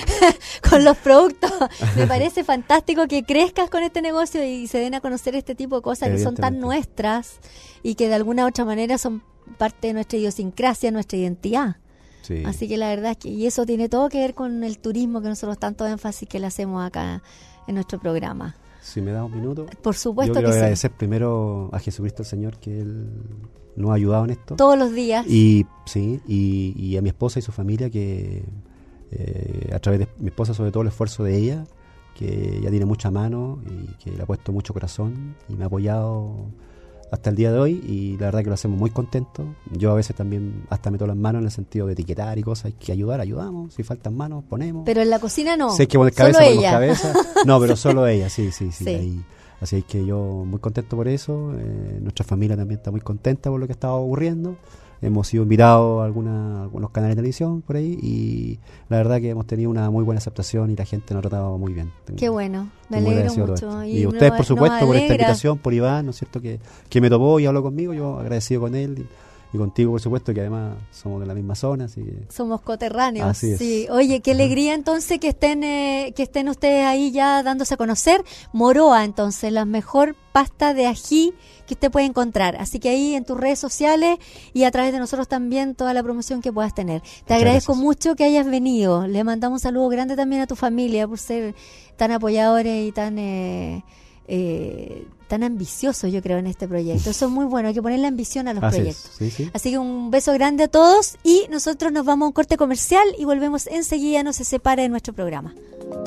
con los productos. Me parece fantástico que crezcas con este negocio y se den a conocer este tipo de cosas que son tan nuestras y que de alguna u otra manera son parte de nuestra idiosincrasia, nuestra identidad. Sí. Así que la verdad es que y eso tiene todo que ver con el turismo que nosotros tanto énfasis que le hacemos acá en nuestro programa. Si me da un minuto. Por supuesto yo quiero que agradecer sí. primero a Jesucristo el Señor, que Él nos ha ayudado en esto. Todos los días. Y sí, y, y a mi esposa y su familia, que eh, a través de mi esposa, sobre todo el esfuerzo de ella, que ella tiene mucha mano y que le ha puesto mucho corazón y me ha apoyado hasta el día de hoy, y la verdad que lo hacemos muy contentos. Yo a veces también hasta meto las manos en el sentido de etiquetar y cosas, hay que ayudar, ayudamos, si faltan manos, ponemos. Pero en la cocina no, si hay que poner cabeza, solo ponemos ella. cabeza. No, pero solo ella, sí, sí, sí. Sí. Ahí. Así es que yo muy contento por eso, eh, nuestra familia también está muy contenta por lo que estaba ocurriendo. Hemos sido invitados a, alguna, a algunos canales de televisión por ahí y la verdad que hemos tenido una muy buena aceptación y la gente nos ha tratado muy bien. Tengo, Qué bueno, me muy alegro agradecido mucho. Y, y ustedes, no, por supuesto, por esta alegra. invitación, por Iván, ¿no es cierto?, que, que me topó y habló conmigo, yo agradecido con él y, y contigo, por supuesto, que además somos de la misma zona. Así que... Somos coterráneos. Así es. Sí. Oye, qué alegría entonces que estén eh, que estén ustedes ahí ya dándose a conocer. Moroa, entonces, la mejor pasta de ají que usted puede encontrar. Así que ahí en tus redes sociales y a través de nosotros también toda la promoción que puedas tener. Te Muchas agradezco gracias. mucho que hayas venido. Le mandamos un saludo grande también a tu familia por ser tan apoyadores y tan eh, eh, tan ambiciosos, yo creo, en este proyecto. Eso es muy bueno, hay que ponerle ambición a los Así proyectos. es, sí, sí. Así que un beso grande a todos y nosotros nos vamos a un corte comercial y volvemos enseguida, no se separe de nuestro programa.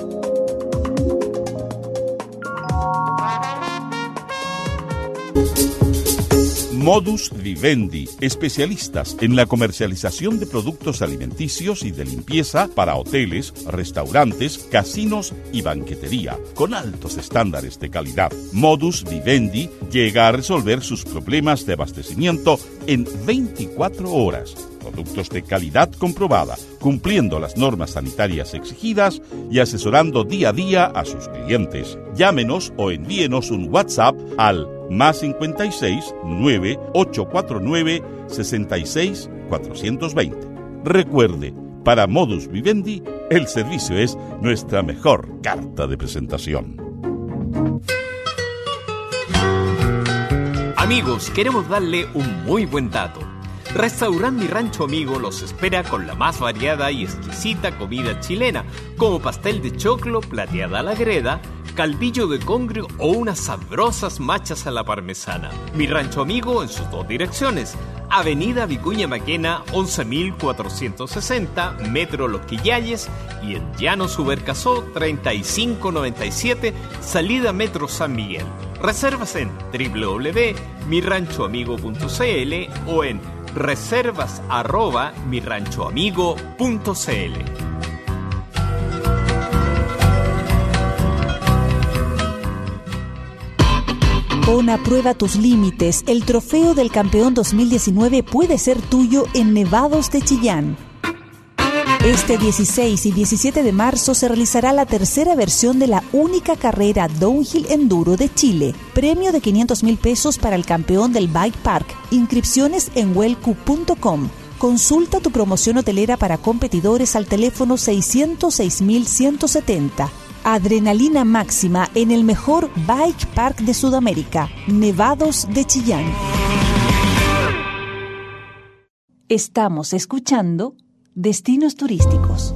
Modus Vivendi, especialistas en la comercialización de productos alimenticios y de limpieza para hoteles, restaurantes, casinos y banquetería, con altos estándares de calidad. Modus Vivendi llega a resolver sus problemas de abastecimiento en veinticuatro horas. Productos de calidad comprobada, cumpliendo las normas sanitarias exigidas y asesorando día a día a sus clientes. Llámenos o envíenos un WhatsApp al más cincuenta y seis, nueve ocho cuatro nueve, sesenta y seis, cuatrocientos veinte. Recuerde, para Modus Vivendi, el servicio es nuestra mejor carta de presentación. Amigos, queremos darle un muy buen dato. Restaurant Mi Rancho Amigo los espera con la más variada y exquisita comida chilena, como pastel de choclo, plateada a la greda, caldillo de congrio o unas sabrosas machas a la parmesana. Mi Rancho Amigo en sus dos direcciones: Avenida Vicuña Maquena once mil cuatrocientos sesenta, Metro Los Quillayes, y en Llano Subercasó treinta y cinco noventa y siete, salida Metro San Miguel. Reservas en doble u doble u doble u punto mi rancho amigo punto c l o en reservas arroba mi rancho amigo punto c l. Pon a prueba tus límites. El trofeo del campeón dos mil diecinueve puede ser tuyo en Nevados de Chillán. Este dieciséis y diecisiete de marzo se realizará la tercera versión de la única carrera Downhill Enduro de Chile. Premio de quinientos mil pesos para el campeón del Bike Park. Inscripciones en welcu punto com. Consulta tu promoción hotelera para competidores al teléfono seiscientos seis mil ciento setenta. Adrenalina máxima en el mejor Bike Park de Sudamérica, Nevados de Chillán. Estamos escuchando Destinos Turísticos.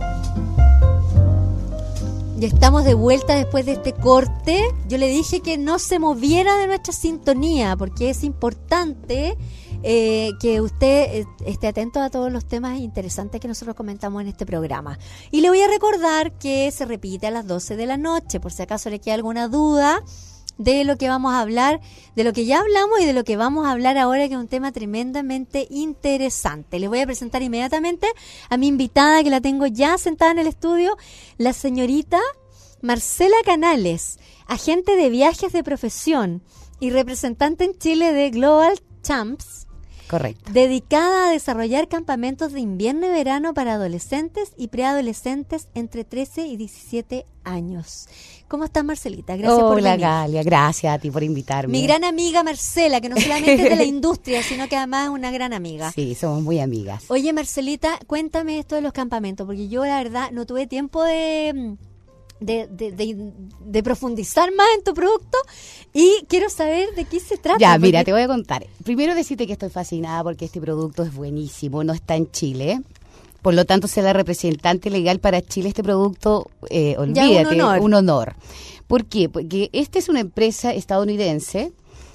Ya estamos de vuelta después de este corte. Yo le dije que no se moviera de nuestra sintonía porque es importante eh, que usted esté atento a todos los temas interesantes que nosotros comentamos en este programa. Y le voy a recordar que se repite a las doce de la noche, por si acaso le queda alguna duda de lo que vamos a hablar, de lo que ya hablamos y de lo que vamos a hablar ahora, que es un tema tremendamente interesante. Les voy a presentar inmediatamente a mi invitada, que la tengo ya sentada en el estudio, la señorita Marcela Canales, agente de viajes de profesión y representante en Chile de Global Champs. Correcto. Dedicada a desarrollar campamentos de invierno y verano para adolescentes y preadolescentes entre trece y diecisiete años. ¿Cómo estás, Marcelita? Gracias Hola, por venir. Hola, Galia. Gracias a ti por invitarme. Mi gran amiga Marcela, que no solamente es de la industria, sino que además es una gran amiga. Sí, somos muy amigas. Oye, Marcelita, cuéntame esto de los campamentos, porque yo, la verdad, no tuve tiempo de... De, de, de, de profundizar más en tu producto y quiero saber de qué se trata. Ya, porque... mira, te voy a contar. Primero decirte que estoy fascinada porque este producto es buenísimo, no está en Chile. Por lo tanto, ser la representante legal para Chile este producto, eh, olvídate, un honor. un honor. ¿Por qué? Porque esta es una empresa estadounidense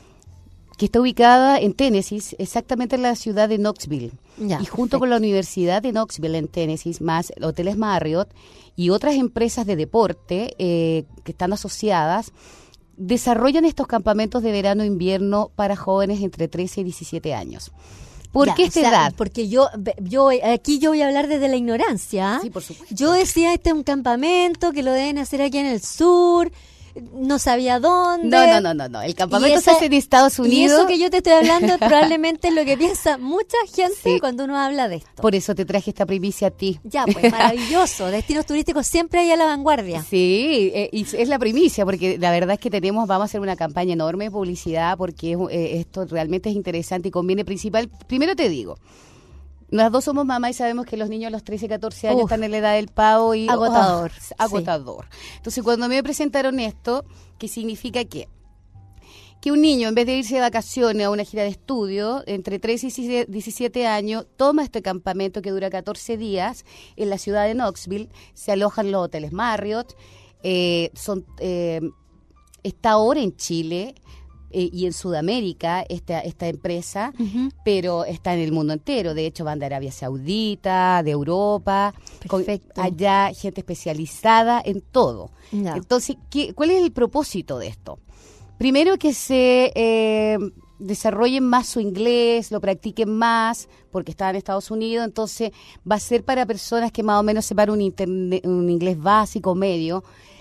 que está ubicada en Tennessee, exactamente en la ciudad de Knoxville. Ya, y junto perfecto. con la Universidad de Knoxville en Tennessee, más Hoteles Marriott y otras empresas de deporte eh, que están asociadas, desarrollan estos campamentos de verano e invierno para jóvenes entre trece y diecisiete años. ¿Por Ya, qué esta o sea, edad? Porque yo, yo aquí yo voy a hablar desde la ignorancia. Sí, por supuesto. Yo decía, este es un campamento que lo deben hacer aquí en el sur, no sabía dónde. No, no, no, no, no. El campamento Y esa- se hace en Estados Unidos. Y eso que yo te estoy hablando probablemente es lo que piensa mucha gente Sí. cuando uno habla de esto. Por eso te traje esta primicia a ti. Ya, pues maravilloso. Destinos turísticos siempre ahí a la vanguardia. Sí, eh, y es la primicia, porque la verdad es que tenemos, vamos a hacer una campaña enorme de publicidad, porque es, eh, esto realmente es interesante y conviene principal. Primero te digo, las dos somos mamás y sabemos que los niños a los trece, catorce años Uf. están en la edad del pavo y... Agotador, oh, agotador. Entonces, cuando me presentaron esto, ¿qué significa qué? Que un niño, en vez de irse de vacaciones a una gira de estudio, entre trece y diecisiete años, toma este campamento que dura catorce días en la ciudad de Knoxville, se alojan los hoteles Marriott, eh, son, eh, está ahora en Chile eh, y en Sudamérica esta, esta empresa, Ujú. pero está en el mundo entero. De hecho, van de Arabia Saudita, de Europa, con Perfecto. allá gente especializada en todo. Ya. Entonces, ¿qué, ¿cuál es el propósito de esto? Primero, que se eh, desarrollen más su inglés, lo practiquen más, porque están en Estados Unidos, entonces va a ser para personas que más o menos sepan un, interne- un inglés básico, medio,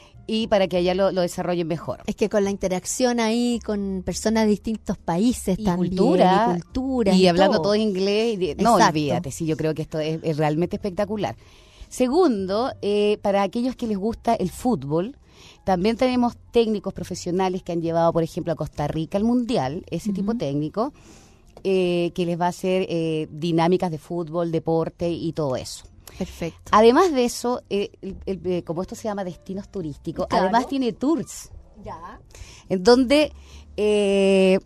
y para que allá lo, lo desarrollen mejor. Es que con la interacción ahí con personas de distintos países Y también, cultura, y cultura, y y hablando todo. todo inglés, y de- no Exacto. olvídate, sí, yo creo que esto es, es realmente espectacular. Segundo, eh, para aquellos que les gusta el fútbol, también tenemos técnicos profesionales que han llevado, por ejemplo, a Costa Rica al Mundial, ese tipo técnico, eh, que les va a hacer eh, dinámicas de fútbol, deporte y todo eso. Perfecto. Además de eso, eh, el- el- eh, como esto se llama destinos turísticos, Claro. además tiene tours, Ya. en donde eh,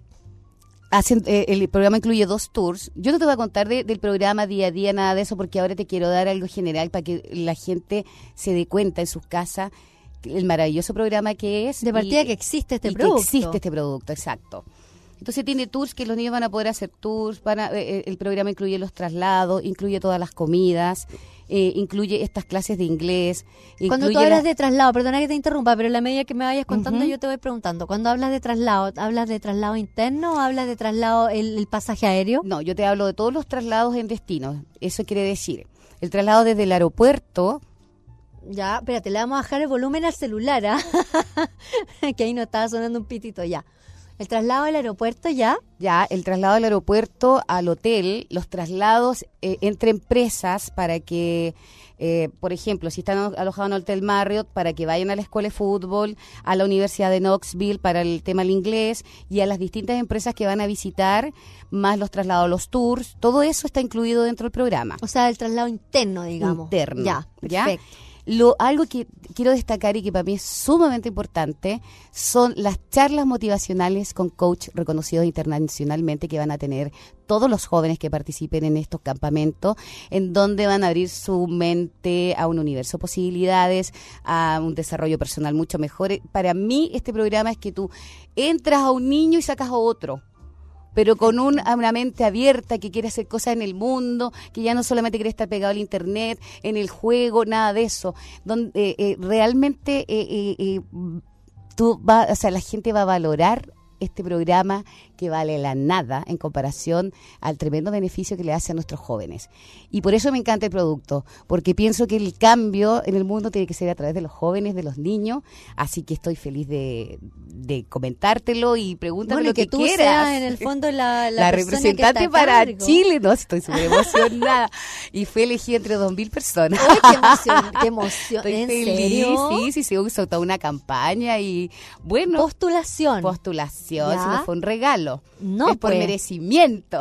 hacen, eh, el programa incluye dos tours. Yo no te voy a contar de- del programa día a día, nada de eso, porque ahora te quiero dar algo general para que la gente se dé cuenta en sus casas el maravilloso programa que es. De partida y- que existe este y producto. que existe este producto, exacto. Entonces tiene tours que los niños van a poder hacer tours, van a- eh, el programa incluye los traslados, incluye todas las comidas, eh, incluye estas clases de inglés. Cuando tú incluye hablas la- de traslado, perdona que te interrumpa, pero en la medida que me vayas contando Ujú. yo te voy preguntando. Cuando hablas de traslado, ¿hablas de traslado interno o hablas de traslado el, el pasaje aéreo? No, yo te hablo de todos los traslados en destinos. Eso quiere decir, el traslado desde el aeropuerto, Ya, espérate, le vamos a bajar el volumen al celular, ¿ah? Que ahí no estaba sonando un pitito ya. ¿El traslado al aeropuerto ya? Ya, el traslado del aeropuerto al hotel, los traslados eh, entre empresas para que, eh, por ejemplo, si están alojados en el Hotel Marriott, para que vayan a la escuela de fútbol, a la Universidad de Knoxville para el tema del inglés y a las distintas empresas que van a visitar, más los traslados, los tours, todo eso está incluido dentro del programa. O sea, el traslado interno, digamos. Interno. Ya, perfecto. ¿Ya? Lo, algo que quiero destacar y que para mí es sumamente importante son las charlas motivacionales con coach reconocidos internacionalmente que van a tener todos los jóvenes que participen en estos campamentos, en donde van a abrir su mente a un universo de posibilidades, a un desarrollo personal mucho mejor. Para mí este programa es que tú entras a un niño y sacas a otro, pero con un, una mente abierta que quiere hacer cosas en el mundo, que ya no solamente quiere estar pegado al internet, en el juego, nada de eso. Donde eh, eh, realmente eh, eh, eh, tú va, o sea, la gente va a valorar este programa que vale la nada en comparación al tremendo beneficio que le hace a nuestros jóvenes. Y por eso me encanta el producto, porque pienso que el cambio en el mundo tiene que ser a través de los jóvenes, de los niños, así que estoy feliz de, de comentártelo y pregúntame bueno, lo que, que tú quieras. Seas en el fondo la, la, la representante para Chile, no, estoy súper emocionada. Y fui elegida entre dos mil personas. ¡Ay, qué emoción! ¡Qué emoción! Estoy ¿En feliz, serio? sí, sí, se usó toda una campaña y bueno. Postulación. Postulación, ¿Ya? si no fue un regalo. No, es por pues. merecimiento.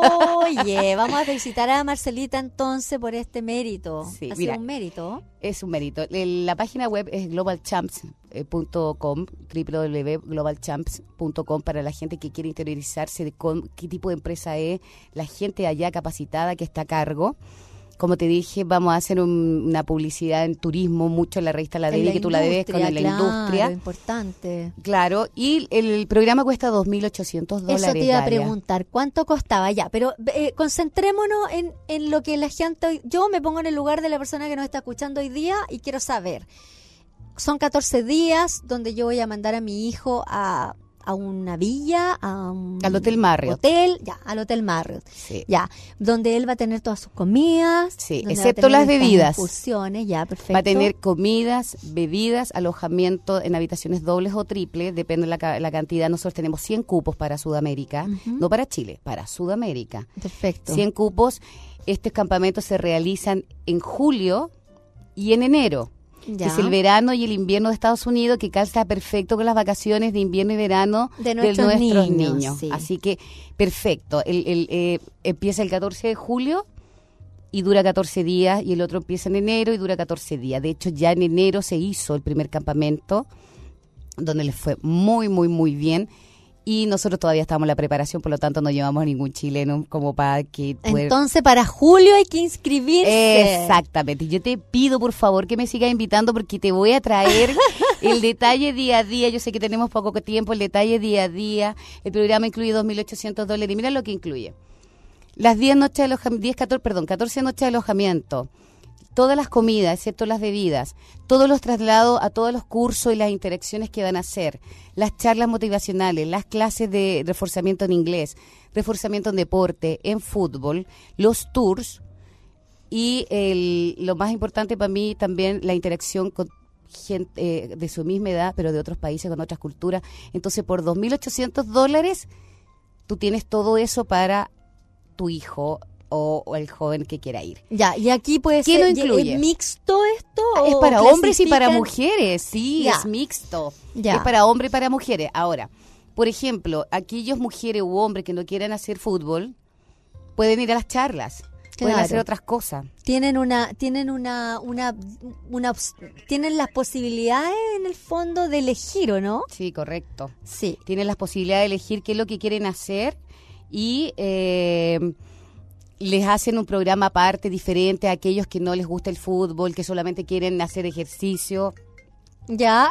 Oye, vamos a felicitar a Marcelita entonces por este mérito. Sí, ha mira, sido un mérito. Es un mérito. La página web es global champs punto com, doble u doble u doble u punto global champs punto com, para la gente que quiere interiorizarse de con, qué tipo de empresa es, la gente allá capacitada que está a cargo. Como te dije, vamos a hacer un, una publicidad en turismo, mucho en la revista La Debe, que tú la debes con claro, la industria. Importante. Claro, y el, el programa cuesta dos mil ochocientos dólares. Eso te iba a Daria. preguntar, ¿cuánto costaba? Ya, pero eh, concentrémonos en, en lo que la gente... Yo me pongo en el lugar de la persona que nos está escuchando hoy día y quiero saber. Son catorce días donde yo voy a mandar a mi hijo a... a una villa, a un al Hotel Marriott. Hotel, ya, al Hotel Marriott. Sí. Ya, donde él va a tener todas sus comidas. Sí, donde excepto va a tener las bebidas. Excursiones, ya, perfecto. Va a tener comidas, bebidas, alojamiento en habitaciones dobles o triples, depende de la, ca- la cantidad. Nosotros tenemos cien cupos para Sudamérica, uh-huh. no para Chile, para Sudamérica. Perfecto. cien cupos. Estos campamentos se realizan en julio y en enero. Ya. Que es el verano y el invierno de Estados Unidos, que calza perfecto con las vacaciones de invierno y verano de nuestros, de nuestros niños. niños. Sí. Así que, perfecto. El, el, eh, empieza el catorce de julio y dura catorce días, y el otro empieza en enero y dura catorce días. De hecho, ya en enero se hizo el primer campamento, donde les fue muy, muy, muy bien. Y nosotros todavía estamos en la preparación, por lo tanto no llevamos a ningún chileno como para que... Pueda... Entonces, para julio hay que inscribirse. Exactamente. Yo te pido, por favor, que me sigas invitando, porque te voy a traer el detalle día a día. Yo sé que tenemos poco tiempo, el detalle día a día. El programa incluye dos mil ochocientos dólares. Y mira lo que incluye. Las diez noches de alojamiento, diez, catorce, perdón, catorce noches de alojamiento. Todas las comidas, excepto las bebidas, todos los traslados a todos los cursos y las interacciones que van a hacer, las charlas motivacionales, las clases de reforzamiento en inglés, reforzamiento en deporte, en fútbol, los tours y el, lo más importante para mí también la interacción con gente eh, de su misma edad, pero de otros países, con otras culturas. Entonces, por dos mil ochocientos dólares, tú tienes todo eso para tu hijo O, o el joven que quiera ir. Ya, y aquí puede ¿Qué ser... no incluye? ¿Es mixto esto? Es o para hombres y para clasifican? mujeres, sí, Ya. es mixto. Ya. Es para hombres y para mujeres. Ahora, por ejemplo, aquellos mujeres u hombres que no quieran hacer fútbol, pueden ir a las charlas, pueden Claro. hacer otras cosas. Tienen una, tienen una, una, una, tienen las posibilidades en el fondo de elegir, ¿o no? Sí, correcto. Sí. Tienen las posibilidades de elegir qué es lo que quieren hacer y... Eh, les hacen un programa aparte, diferente a aquellos que no les gusta el fútbol, que solamente quieren hacer ejercicio. Ya.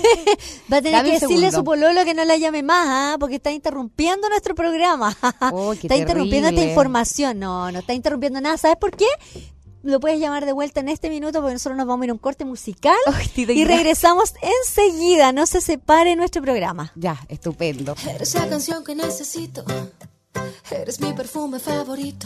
Va a tener Dame que un decirle a segundo. su pololo que no la llame más, ¿ah? Porque está interrumpiendo nuestro programa. Oh, qué está interrumpiendo esta terrible. información. No, no está interrumpiendo nada. ¿Sabes por qué? Lo puedes llamar de vuelta en este minuto, porque nosotros nos vamos a ir a un corte musical Ay, te doy y gracias. regresamos enseguida. No se separe nuestro programa. Ya, estupendo. Eres la canción que necesito, eres mi perfume favorito,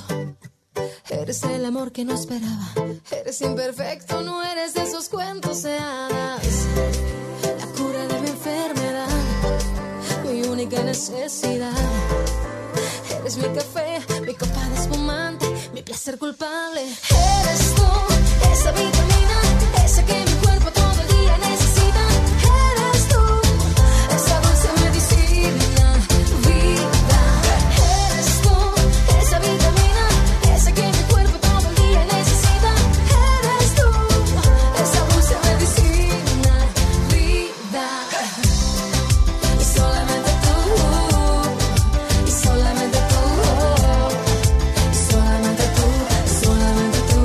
eres el amor que no esperaba, eres imperfecto, no eres de esos cuentos de hadas, la cura de mi enfermedad, mi única única necesidad. Eres mi café, mi copa de espumante, mi placer culpable. Eres tú, esa vitamina, esa que mi cuerpo todo el día necesita. Eres tú, esa dulce medicina, vida. Eres tú, esa vitamina, esa que mi cuerpo todo el día necesita. Eres tú, esa dulce medicina, vida. Y solamente tú, y solamente tú, y solamente tú, solamente tú.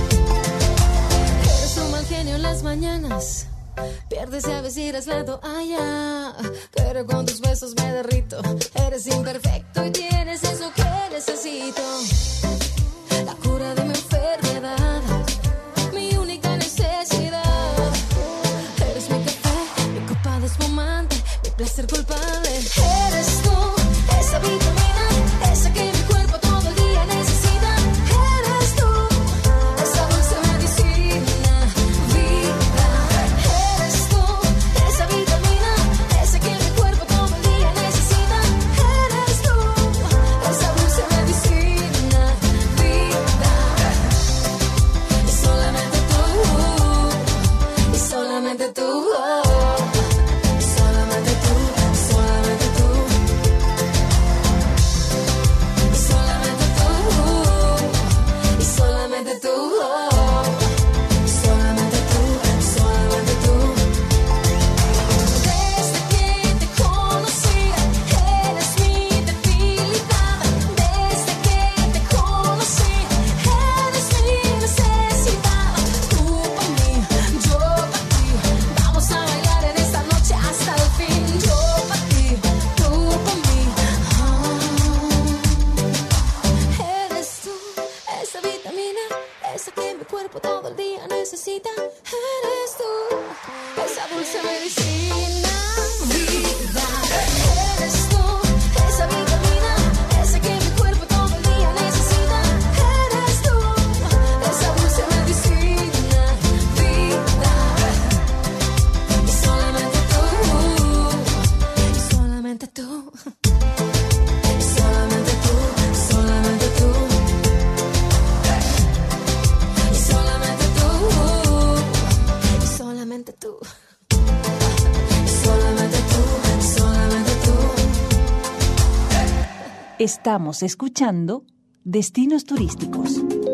Eres un mal genio en las mañanas, pierdes y a veces irás la toalla, pero con tus besos me derrito. Eres imperfecto y tienes eso que necesito. La cura de mi enfermedad, mi única necesidad. Eres mi café, mi copa de espumante, mi placer culpable. Eres tú, esa vitamina, esa que mi cuerpo todo el día necesita. Eres tú, esa dulce medicina, vida. Eres tú, esa vitamina, esa que mi cuerpo todo el día necesita. Eres tú, esa dulce medicina, vida. Y solamente tú, y solamente tú, y solamente tú, solamente tú, y solamente tú, y solamente tú, solamente tú, solamente tú. Desde que te conocí, eres mi debilidad. Desde que te conocí, eres mi necesidad. Tú para mí, yo para ti. Vamos a bailar en esta noche hasta el fin. Yo para ti, tú para mí. Ah. Eres tú, esa vitamina, esa que mi cuerpo todo el día necesita. Eres tú, esa dulce medicina, vida. Eres tú, esa vitamina, esa que mi cuerpo todo el día necesita. Eres tú, esa dulce medicina, vida. Y solamente tú, y solamente tú, y solamente tú, solamente tú, y solamente tú, y solamente tú, y solamente tú, solamente tú. Estamos escuchando Destinos Turísticos.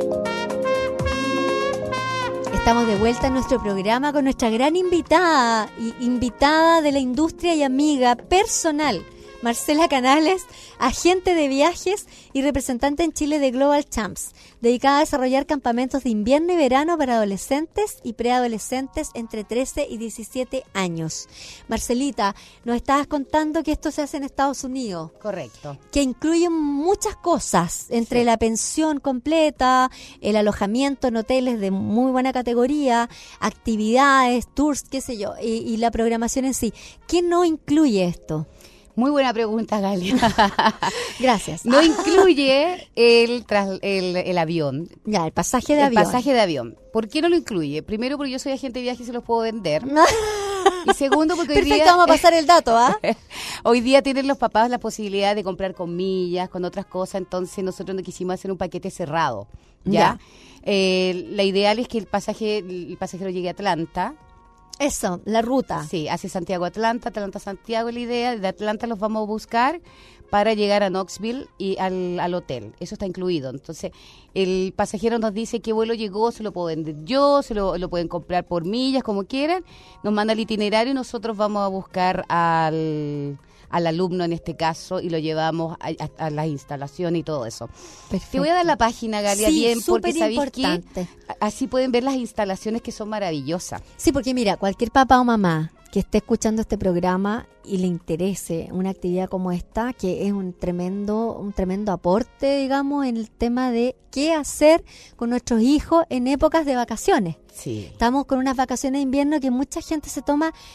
Estamos de vuelta en nuestro programa con nuestra gran invitada, y invitada de la industria y amiga personal, Marcela Canales, agente de viajes y representante en Chile de Global Champs, dedicada a desarrollar campamentos de invierno y verano para adolescentes y preadolescentes entre trece y diecisiete años. Marcelita, nos estabas contando que esto se hace en Estados Unidos. Correcto. Que incluyen muchas cosas, entre Sí. la pensión completa, el alojamiento en hoteles de muy buena categoría, actividades, tours, qué sé yo, y, y la programación en sí. ¿Qué no incluye esto? Muy buena pregunta, Galia. Gracias. No incluye el, tras- el, el avión. Ya, el pasaje de el avión. pasaje de avión. ¿Por qué no lo incluye? Primero, porque yo soy agente de viajes y se los puedo vender. Y segundo, porque hoy Perfecto, día, vamos a pasar el dato, ¿ah? hoy día tienen los papás la posibilidad de comprar con millas, con otras cosas. Entonces, nosotros no quisimos hacer un paquete cerrado. ¿Ya? Ya. Eh, la ideal es que el pasaje el pasajero llegue a Atlanta. Eso, la ruta. Sí, hace Santiago-Atlanta, Atlanta-Santiago es la idea. De Atlanta los vamos a buscar para llegar a Knoxville y al, al hotel. Eso está incluido. Entonces, el pasajero nos dice qué vuelo llegó, se lo puedo vender yo, se lo, lo pueden comprar por millas, como quieran. Nos manda el itinerario y nosotros vamos a buscar al, al alumno en este caso y lo llevamos a, a, a las instalaciones y todo eso. Perfecto. Te voy a dar la página, Galia, Sí, bien, porque súper sabéis que importante. así pueden ver las instalaciones que son maravillosas. Sí, porque mira, cualquier papá o mamá que esté escuchando este programa y le interese una actividad como esta, que es un tremendo, un tremendo aporte, digamos, en el tema de qué hacer con nuestros hijos en épocas de vacaciones. Sí. Estamos con unas vacaciones de invierno que mucha gente se toma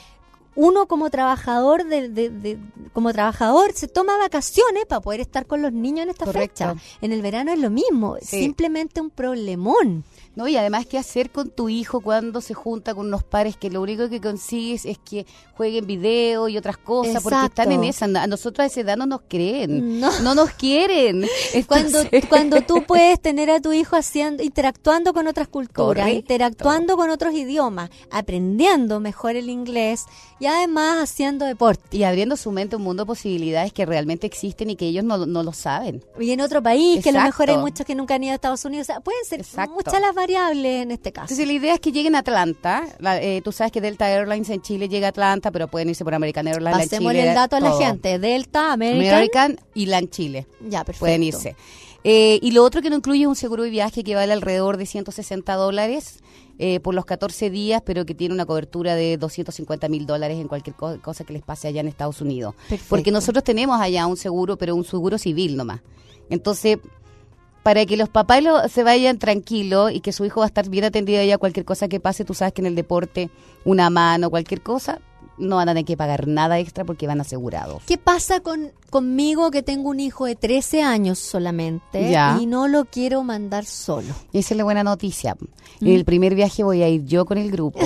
uno como trabajador de, de, de como trabajador se toma vacaciones para poder estar con los niños en esta Correcto. fecha. En el verano es lo mismo, Sí. simplemente un problemón. No, y además, ¿qué hacer con tu hijo cuando se junta con unos pares que lo único que consigues es que jueguen video y otras cosas? Porque Exacto. están en esa. A nosotros a esa edad no nos creen, No. no nos quieren. Cuando, Entonces- cuando tú puedes tener a tu hijo haciendo, interactuando con otras culturas, Correcto. interactuando con otros idiomas, aprendiendo mejor el inglés y además haciendo deporte. Y abriendo su mente a un mundo de posibilidades que realmente existen y que ellos no, no lo saben. Y en otro país, que a lo Exacto. mejor hay muchos que nunca han ido a Estados Unidos. O sea, pueden ser Exacto. muchas las variables en este caso. Entonces la idea es que lleguen a Atlanta. La- eh, tú sabes que Delta Airlines en Chile llega a Atlanta, pero pueden irse por American Airlines en Chile. Pasémosle el dato a la todo. gente. Delta, American. American y LAN Chile. Ya, perfecto. Pueden irse. Eh, y lo otro que no incluye es un seguro de viaje que vale alrededor de ciento sesenta dólares eh, por los catorce días, pero que tiene una cobertura de doscientos cincuenta mil dólares en cualquier co- cosa que les pase allá en Estados Unidos. Perfecto. Porque nosotros tenemos allá un seguro, pero un seguro civil nomás. Entonces, para que los papás lo- se vayan tranquilos y que su hijo va a estar bien atendido allá, cualquier cosa que pase, tú sabes que en el deporte, una mano, cualquier cosa, no van a tener que pagar nada extra porque van asegurados. ¿Qué pasa con conmigo que tengo un hijo de trece años solamente Ya. y no lo quiero mandar solo? Esa es la buena noticia. Mm. En el primer viaje voy a ir yo con el grupo.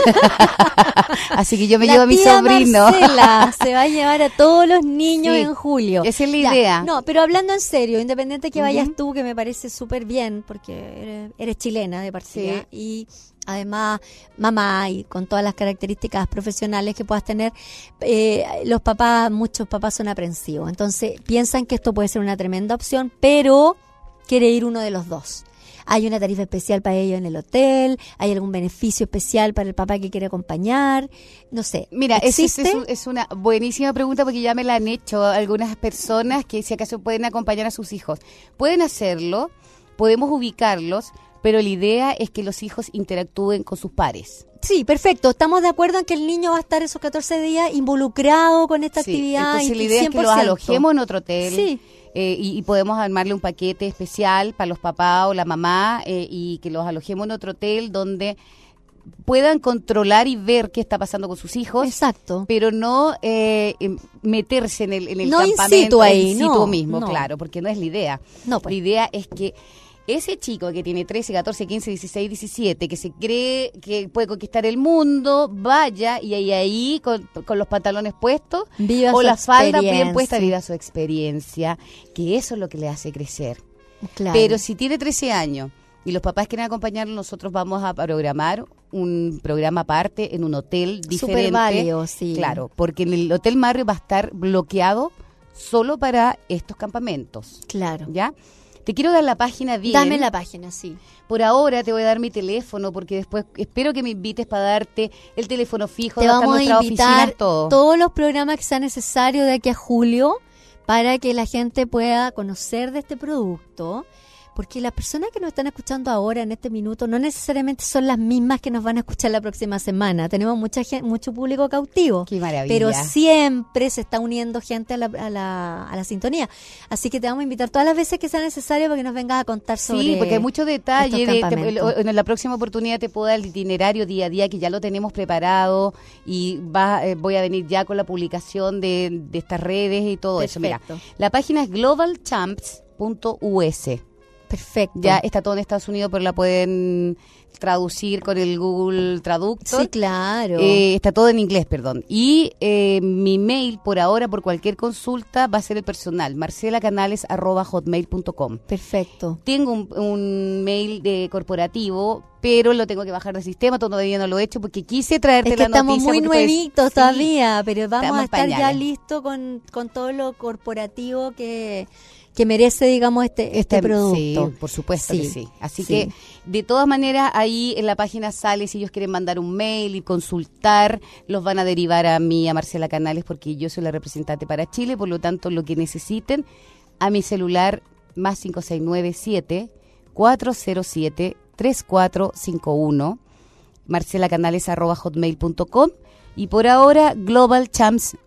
Así que yo me La llevo a mi tía sobrino. Marcela se va a llevar a todos los niños Sí, en julio. esa es la Ya, idea. No, pero hablando en serio, independiente que vayas Ujú. tú, que me parece súper bien, porque eres, eres chilena de partida, Sí. y además mamá y con todas las características profesionales que puedas tener, eh, los papás, muchos papás son aprensivos. Entonces piensan que esto puede ser una tremenda opción, pero quiere ir uno de los dos. Hay una tarifa especial para ellos en el hotel, hay algún beneficio especial para el papá que quiere acompañar, no sé. Mira, es, es, ¿existe? es- es una buenísima pregunta porque ya me la han hecho algunas personas que si acaso pueden acompañar a sus hijos. Pueden hacerlo, podemos ubicarlos, pero la idea es que los hijos interactúen con sus pares. Sí, perfecto. Estamos de acuerdo en que el niño va a estar esos catorce días involucrado con esta Sí, actividad. entonces y la idea es que los cien por ciento. alojemos en otro hotel. Sí. eh, y, y podemos armarle un paquete especial para los papás o la mamá eh, y que los alojemos en otro hotel donde puedan controlar y ver qué está pasando con sus hijos. Exacto. Pero no eh, em, meterse en el, en el No in campamento situ ahí, in situ no, mismo, no. claro, porque no es la idea. No, pues. La idea es que ese chico que tiene trece, catorce, quince, dieciséis, diecisiete, que se cree que puede conquistar el mundo, vaya y ahí, ahí con, con los pantalones puestos Viva o su la falda bien experiencia. puesta, viva su experiencia, que eso es lo que le hace crecer. Claro. Pero si tiene trece años y los papás quieren acompañarlo, nosotros vamos a programar un programa aparte en un hotel diferente. Súper válido, sí. Claro, porque en el Hotel Marriott va a estar bloqueado solo para estos campamentos. Claro. ¿Ya? Te quiero dar la página bien. Dame la página, sí. Por ahora te voy a dar mi teléfono porque después espero que me invites para darte el teléfono fijo. Te de acá vamos a nuestras invitar oficinas, todo. todos los programas que sean necesarios de aquí a julio para que la gente pueda conocer de este producto. Porque las personas que nos están escuchando ahora en este minuto no necesariamente son las mismas que nos van a escuchar la próxima semana. Tenemos mucha gente, mucho público cautivo. Qué maravilla. Pero siempre se está uniendo gente a la, a, la, a la sintonía. Así que te vamos a invitar todas las veces que sea necesario para que nos vengas a contar sobre Sí, porque hay mucho detalle. estos De, te- campamentos. en la próxima oportunidad te puedo dar el itinerario día a día que ya lo tenemos preparado y va, eh, voy a venir ya con la publicación de, de estas redes y todo eso. Mira, Perfecto. la página es global champs punto u s. Perfecto. Ya está todo en Estados Unidos, pero la pueden traducir con el Google Traductor. Sí, claro. Eh, está todo en inglés, perdón. Y eh, mi mail, por ahora, por cualquier consulta, va a ser el personal, marcelacanales arroba hotmail punto com. Perfecto. Tengo un, un mail de corporativo, pero lo tengo que bajar del sistema, todavía no lo he hecho porque quise traerte Es que la estamos noticia. muy porque ustedes- nuevitos sí, todavía, pero vamos estamos a estar ya pañales. listos con, con todo lo corporativo que, que merece, digamos, este, este Este- producto. Sí, por supuesto que Sí, sí. Así sí. que, de todas maneras, ahí en la página sale, si ellos quieren mandar un mail y consultar, los van a derivar a mí, a Marcela Canales, porque yo soy la representante para Chile, por lo tanto, lo que necesiten, a mi celular, más cinco seis nueve siete, cuatro cero siete, tres cuatro cinco uno, marcelacanales arroba hotmail punto com, y por ahora, global champs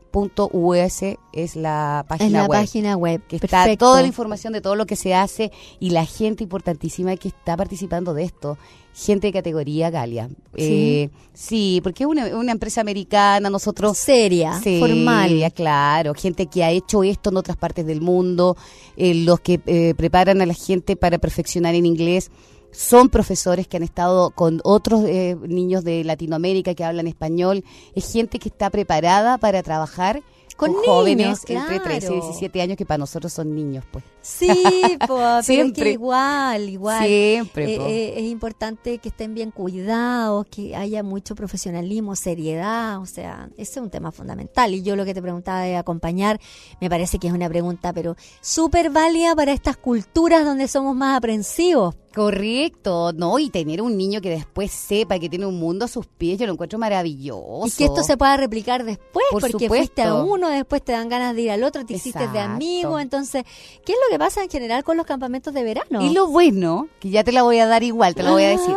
punto u s es la página es la web. página web. Que Perfecto. está toda la información de todo lo que se hace y la gente importantísima que está participando de esto. Gente de categoría, Galia. Sí, eh, sí porque es una, una empresa americana, nosotros... Seria, seria, formal. Claro, gente que ha hecho esto en otras partes del mundo, eh, los que eh, preparan a la gente para perfeccionar en inglés. Son profesores que han estado con otros eh, niños de Latinoamérica que hablan español. Es gente que está preparada para trabajar con, con niños, jóvenes claro. entre trece y diecisiete años que para nosotros son niños, pues. Sí, po, pero Siempre. es que igual, igual. Siempre, eh, po. eh, es importante que estén bien cuidados, que haya mucho profesionalismo, seriedad, o sea, ese es un tema fundamental. Y yo lo que te preguntaba de acompañar, me parece que es una pregunta, pero súper válida para estas culturas donde somos más aprensivos. Correcto, ¿no? Y tener un niño que después sepa que tiene un mundo a sus pies, yo lo encuentro maravilloso. Y que esto se pueda replicar después, Por porque supuesto. fuiste a uno, después te dan ganas de ir al otro, te hiciste de Exacto. amigo. Entonces, ¿qué es lo que pasa en general con los campamentos de verano? Y lo bueno, que ya te la voy a dar igual, te lo voy a Ah. decir.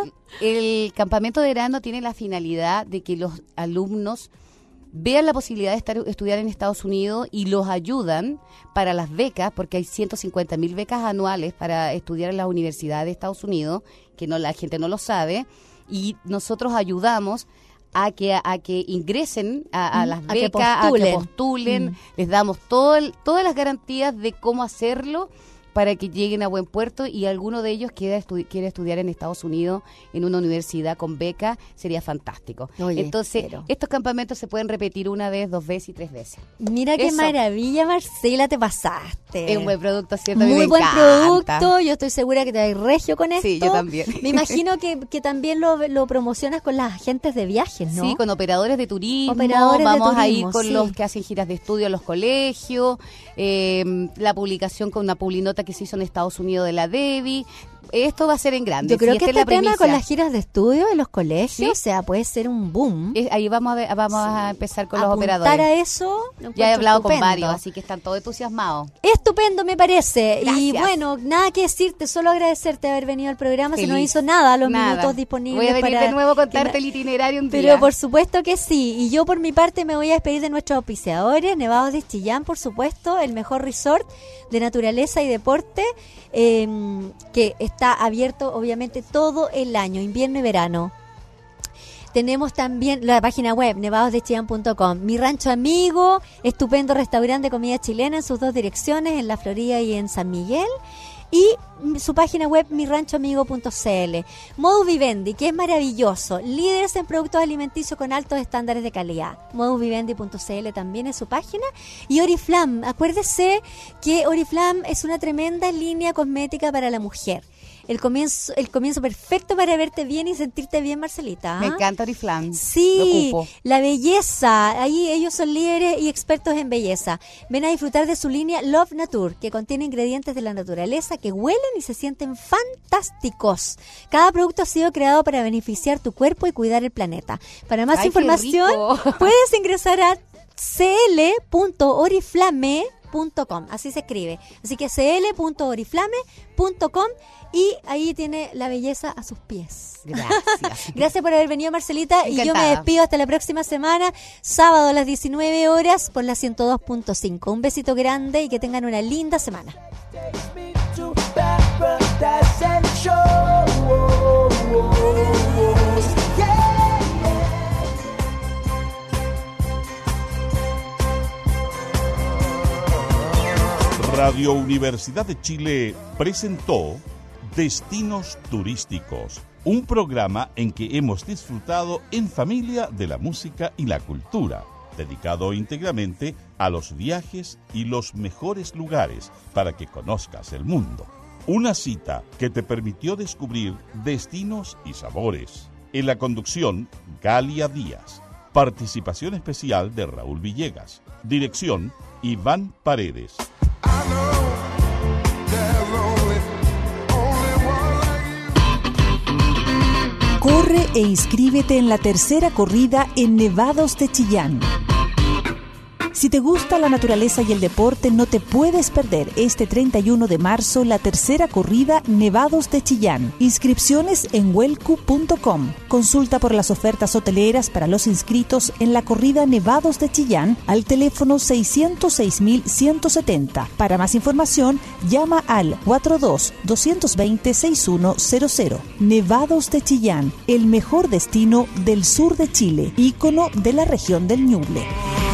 El campamento de verano tiene la finalidad de que los alumnos vean la posibilidad de estar estudiar en Estados Unidos y los ayudan para las becas, porque hay ciento cincuenta mil becas anuales para estudiar en las universidades de Estados Unidos, que no la gente no lo sabe, y nosotros ayudamos a que a que ingresen a, a Mm, las a que becas, a que postulen. postulen, Mm. les damos todo el- todas las garantías de cómo hacerlo para que lleguen a buen puerto, y alguno de ellos quiera estu- quiere estudiar en Estados Unidos en una universidad con beca, sería fantástico. Oye, Entonces, pero- estos campamentos se pueden repetir una vez, dos veces y tres veces. Mira qué Eso. maravilla, Marcela, te pasaste. Es un buen producto, ¿cierto? A mí Muy me buen encanta. producto, yo estoy segura que te vas regio con esto. Sí, yo también. Me imagino que, que también lo, lo promocionas con las agentes de viajes, ¿no? Sí, con operadores de turismo, Operadores de vamos a ir turismo, con sí. los que hacen giras de estudio a los colegios, eh, la publicación con una publinota que se hizo en Estados Unidos de la Debbie. Esto va a ser en grande. Yo creo Sí, que esta este es la tema con primicia. las giras de estudio en los colegios, Sí. o sea, puede ser un boom. Eh, Ahí vamos a ver- vamos a empezar con los Apuntar operadores. a eso, lo Ya he encuentro hablado con estupendo. varios, así que están todos entusiasmados. Estupendo, me parece. Y Gracias. bueno, nada que decirte, solo agradecerte haber venido al programa. Se no Feliz. hizo nada los Nada. minutos disponibles. Voy a venir para de nuevo a que contarte na- el itinerario un Pero día. por supuesto que sí. Y yo por mi parte me voy a despedir de nuestros auspiciadores, Nevados de Chillán, por supuesto, el mejor resort de naturaleza y deporte, eh, que está abierto obviamente todo el año, invierno y verano. Tenemos también la página web, nevados de chillán punto com. Mi Rancho Amigo, estupendo restaurante de comida chilena en sus dos direcciones, en La Florida y en San Miguel. Y su página web, mi rancho amigo punto c l. Modus Vivendi, que es maravilloso. Líderes en productos alimenticios con altos estándares de calidad. modus vivendi punto c l también es su página. Y Oriflame, acuérdese que Oriflame es una tremenda línea cosmética para la mujer. El comienzo, el comienzo perfecto para verte bien y sentirte bien, Marcelita. ¿ah? Me encanta Oriflame. Sí, Lo ocupo. la belleza. Ahí ellos son líderes y expertos en belleza. Ven a disfrutar de su línea Love Nature, que contiene ingredientes de la naturaleza que huelen y se sienten fantásticos. Cada producto ha sido creado para beneficiar tu cuerpo y cuidar el planeta. Para más Ay, qué información, rico. puedes ingresar a c l punto oriflame punto com. Así se escribe. Así que c l punto oriflame punto com, y ahí tiene la belleza a sus pies. Gracias. Gracias por haber venido, Marcelita. Y yo me Encantada. despido hasta la próxima semana, sábado a las diecinueve horas por la ciento dos punto cinco. Un besito grande y que tengan una linda semana. Radio Universidad de Chile presentó Destinos Turísticos, un programa en que hemos disfrutado en familia de la música y la cultura, dedicado íntegramente a los viajes y los mejores lugares para que conozcas el mundo. Una cita que te permitió descubrir destinos y sabores. En la conducción, Galia Díaz. Participación especial de Raúl Villegas. Dirección, Iván Paredes. Corre e inscríbete en la tercera corrida en Nevados de Chillán. Si te gusta la naturaleza y el deporte, no te puedes perder este treinta y uno de marzo la tercera corrida Nevados de Chillán. Inscripciones en huelcu punto com. Consulta por las ofertas hoteleras para los inscritos en la corrida Nevados de Chillán al teléfono seiscientos seis mil ciento setenta. Para más información, llama al cuatro dos, dos dos cero, seis uno cero cero. Nevados de Chillán, el mejor destino del sur de Chile, ícono de la región del Ñuble.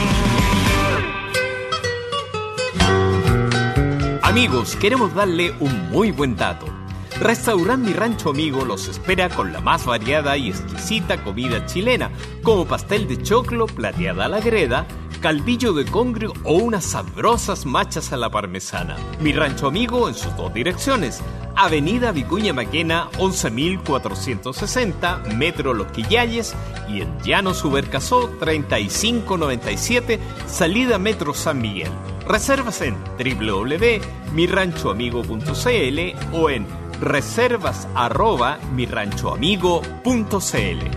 Amigos, queremos darle un muy buen dato. Restaurante Mi Rancho Amigo los espera con la más variada y exquisita comida chilena, como pastel de choclo, plateada a la greda, caldillo de congrio o unas sabrosas machas a la parmesana. Mi Rancho Amigo en sus dos direcciones: Avenida Vicuña Maquena, once mil cuatrocientos sesenta, Metro Los Quillayes, y en Llano Subercasó, treinta y cinco noventa y siete, salida Metro San Miguel. Reservas en doble u doble u doble u punto mi rancho amigo punto c l o en reservas arroba mi rancho amigo punto c l.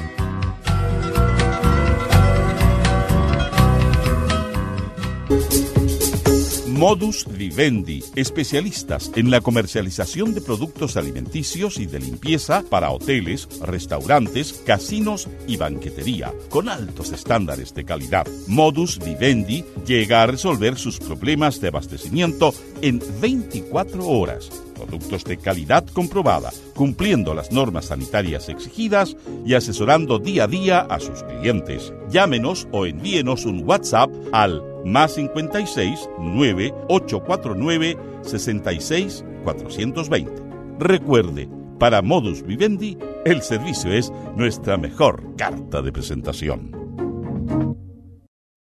Modus Vivendi, especialistas en la comercialización de productos alimenticios y de limpieza para hoteles, restaurantes, casinos y banquetería, con altos estándares de calidad. Modus Vivendi llega a resolver sus problemas de abastecimiento en veinticuatro horas. Productos de calidad comprobada, cumpliendo las normas sanitarias exigidas y asesorando día a día a sus clientes. Llámenos o envíenos un WhatsApp al más cincuenta y seis, nueve ocho cuatro nueve, sesenta y seis, cuatrocientos veinte. Recuerde, para Modus Vivendi, el servicio es nuestra mejor carta de presentación.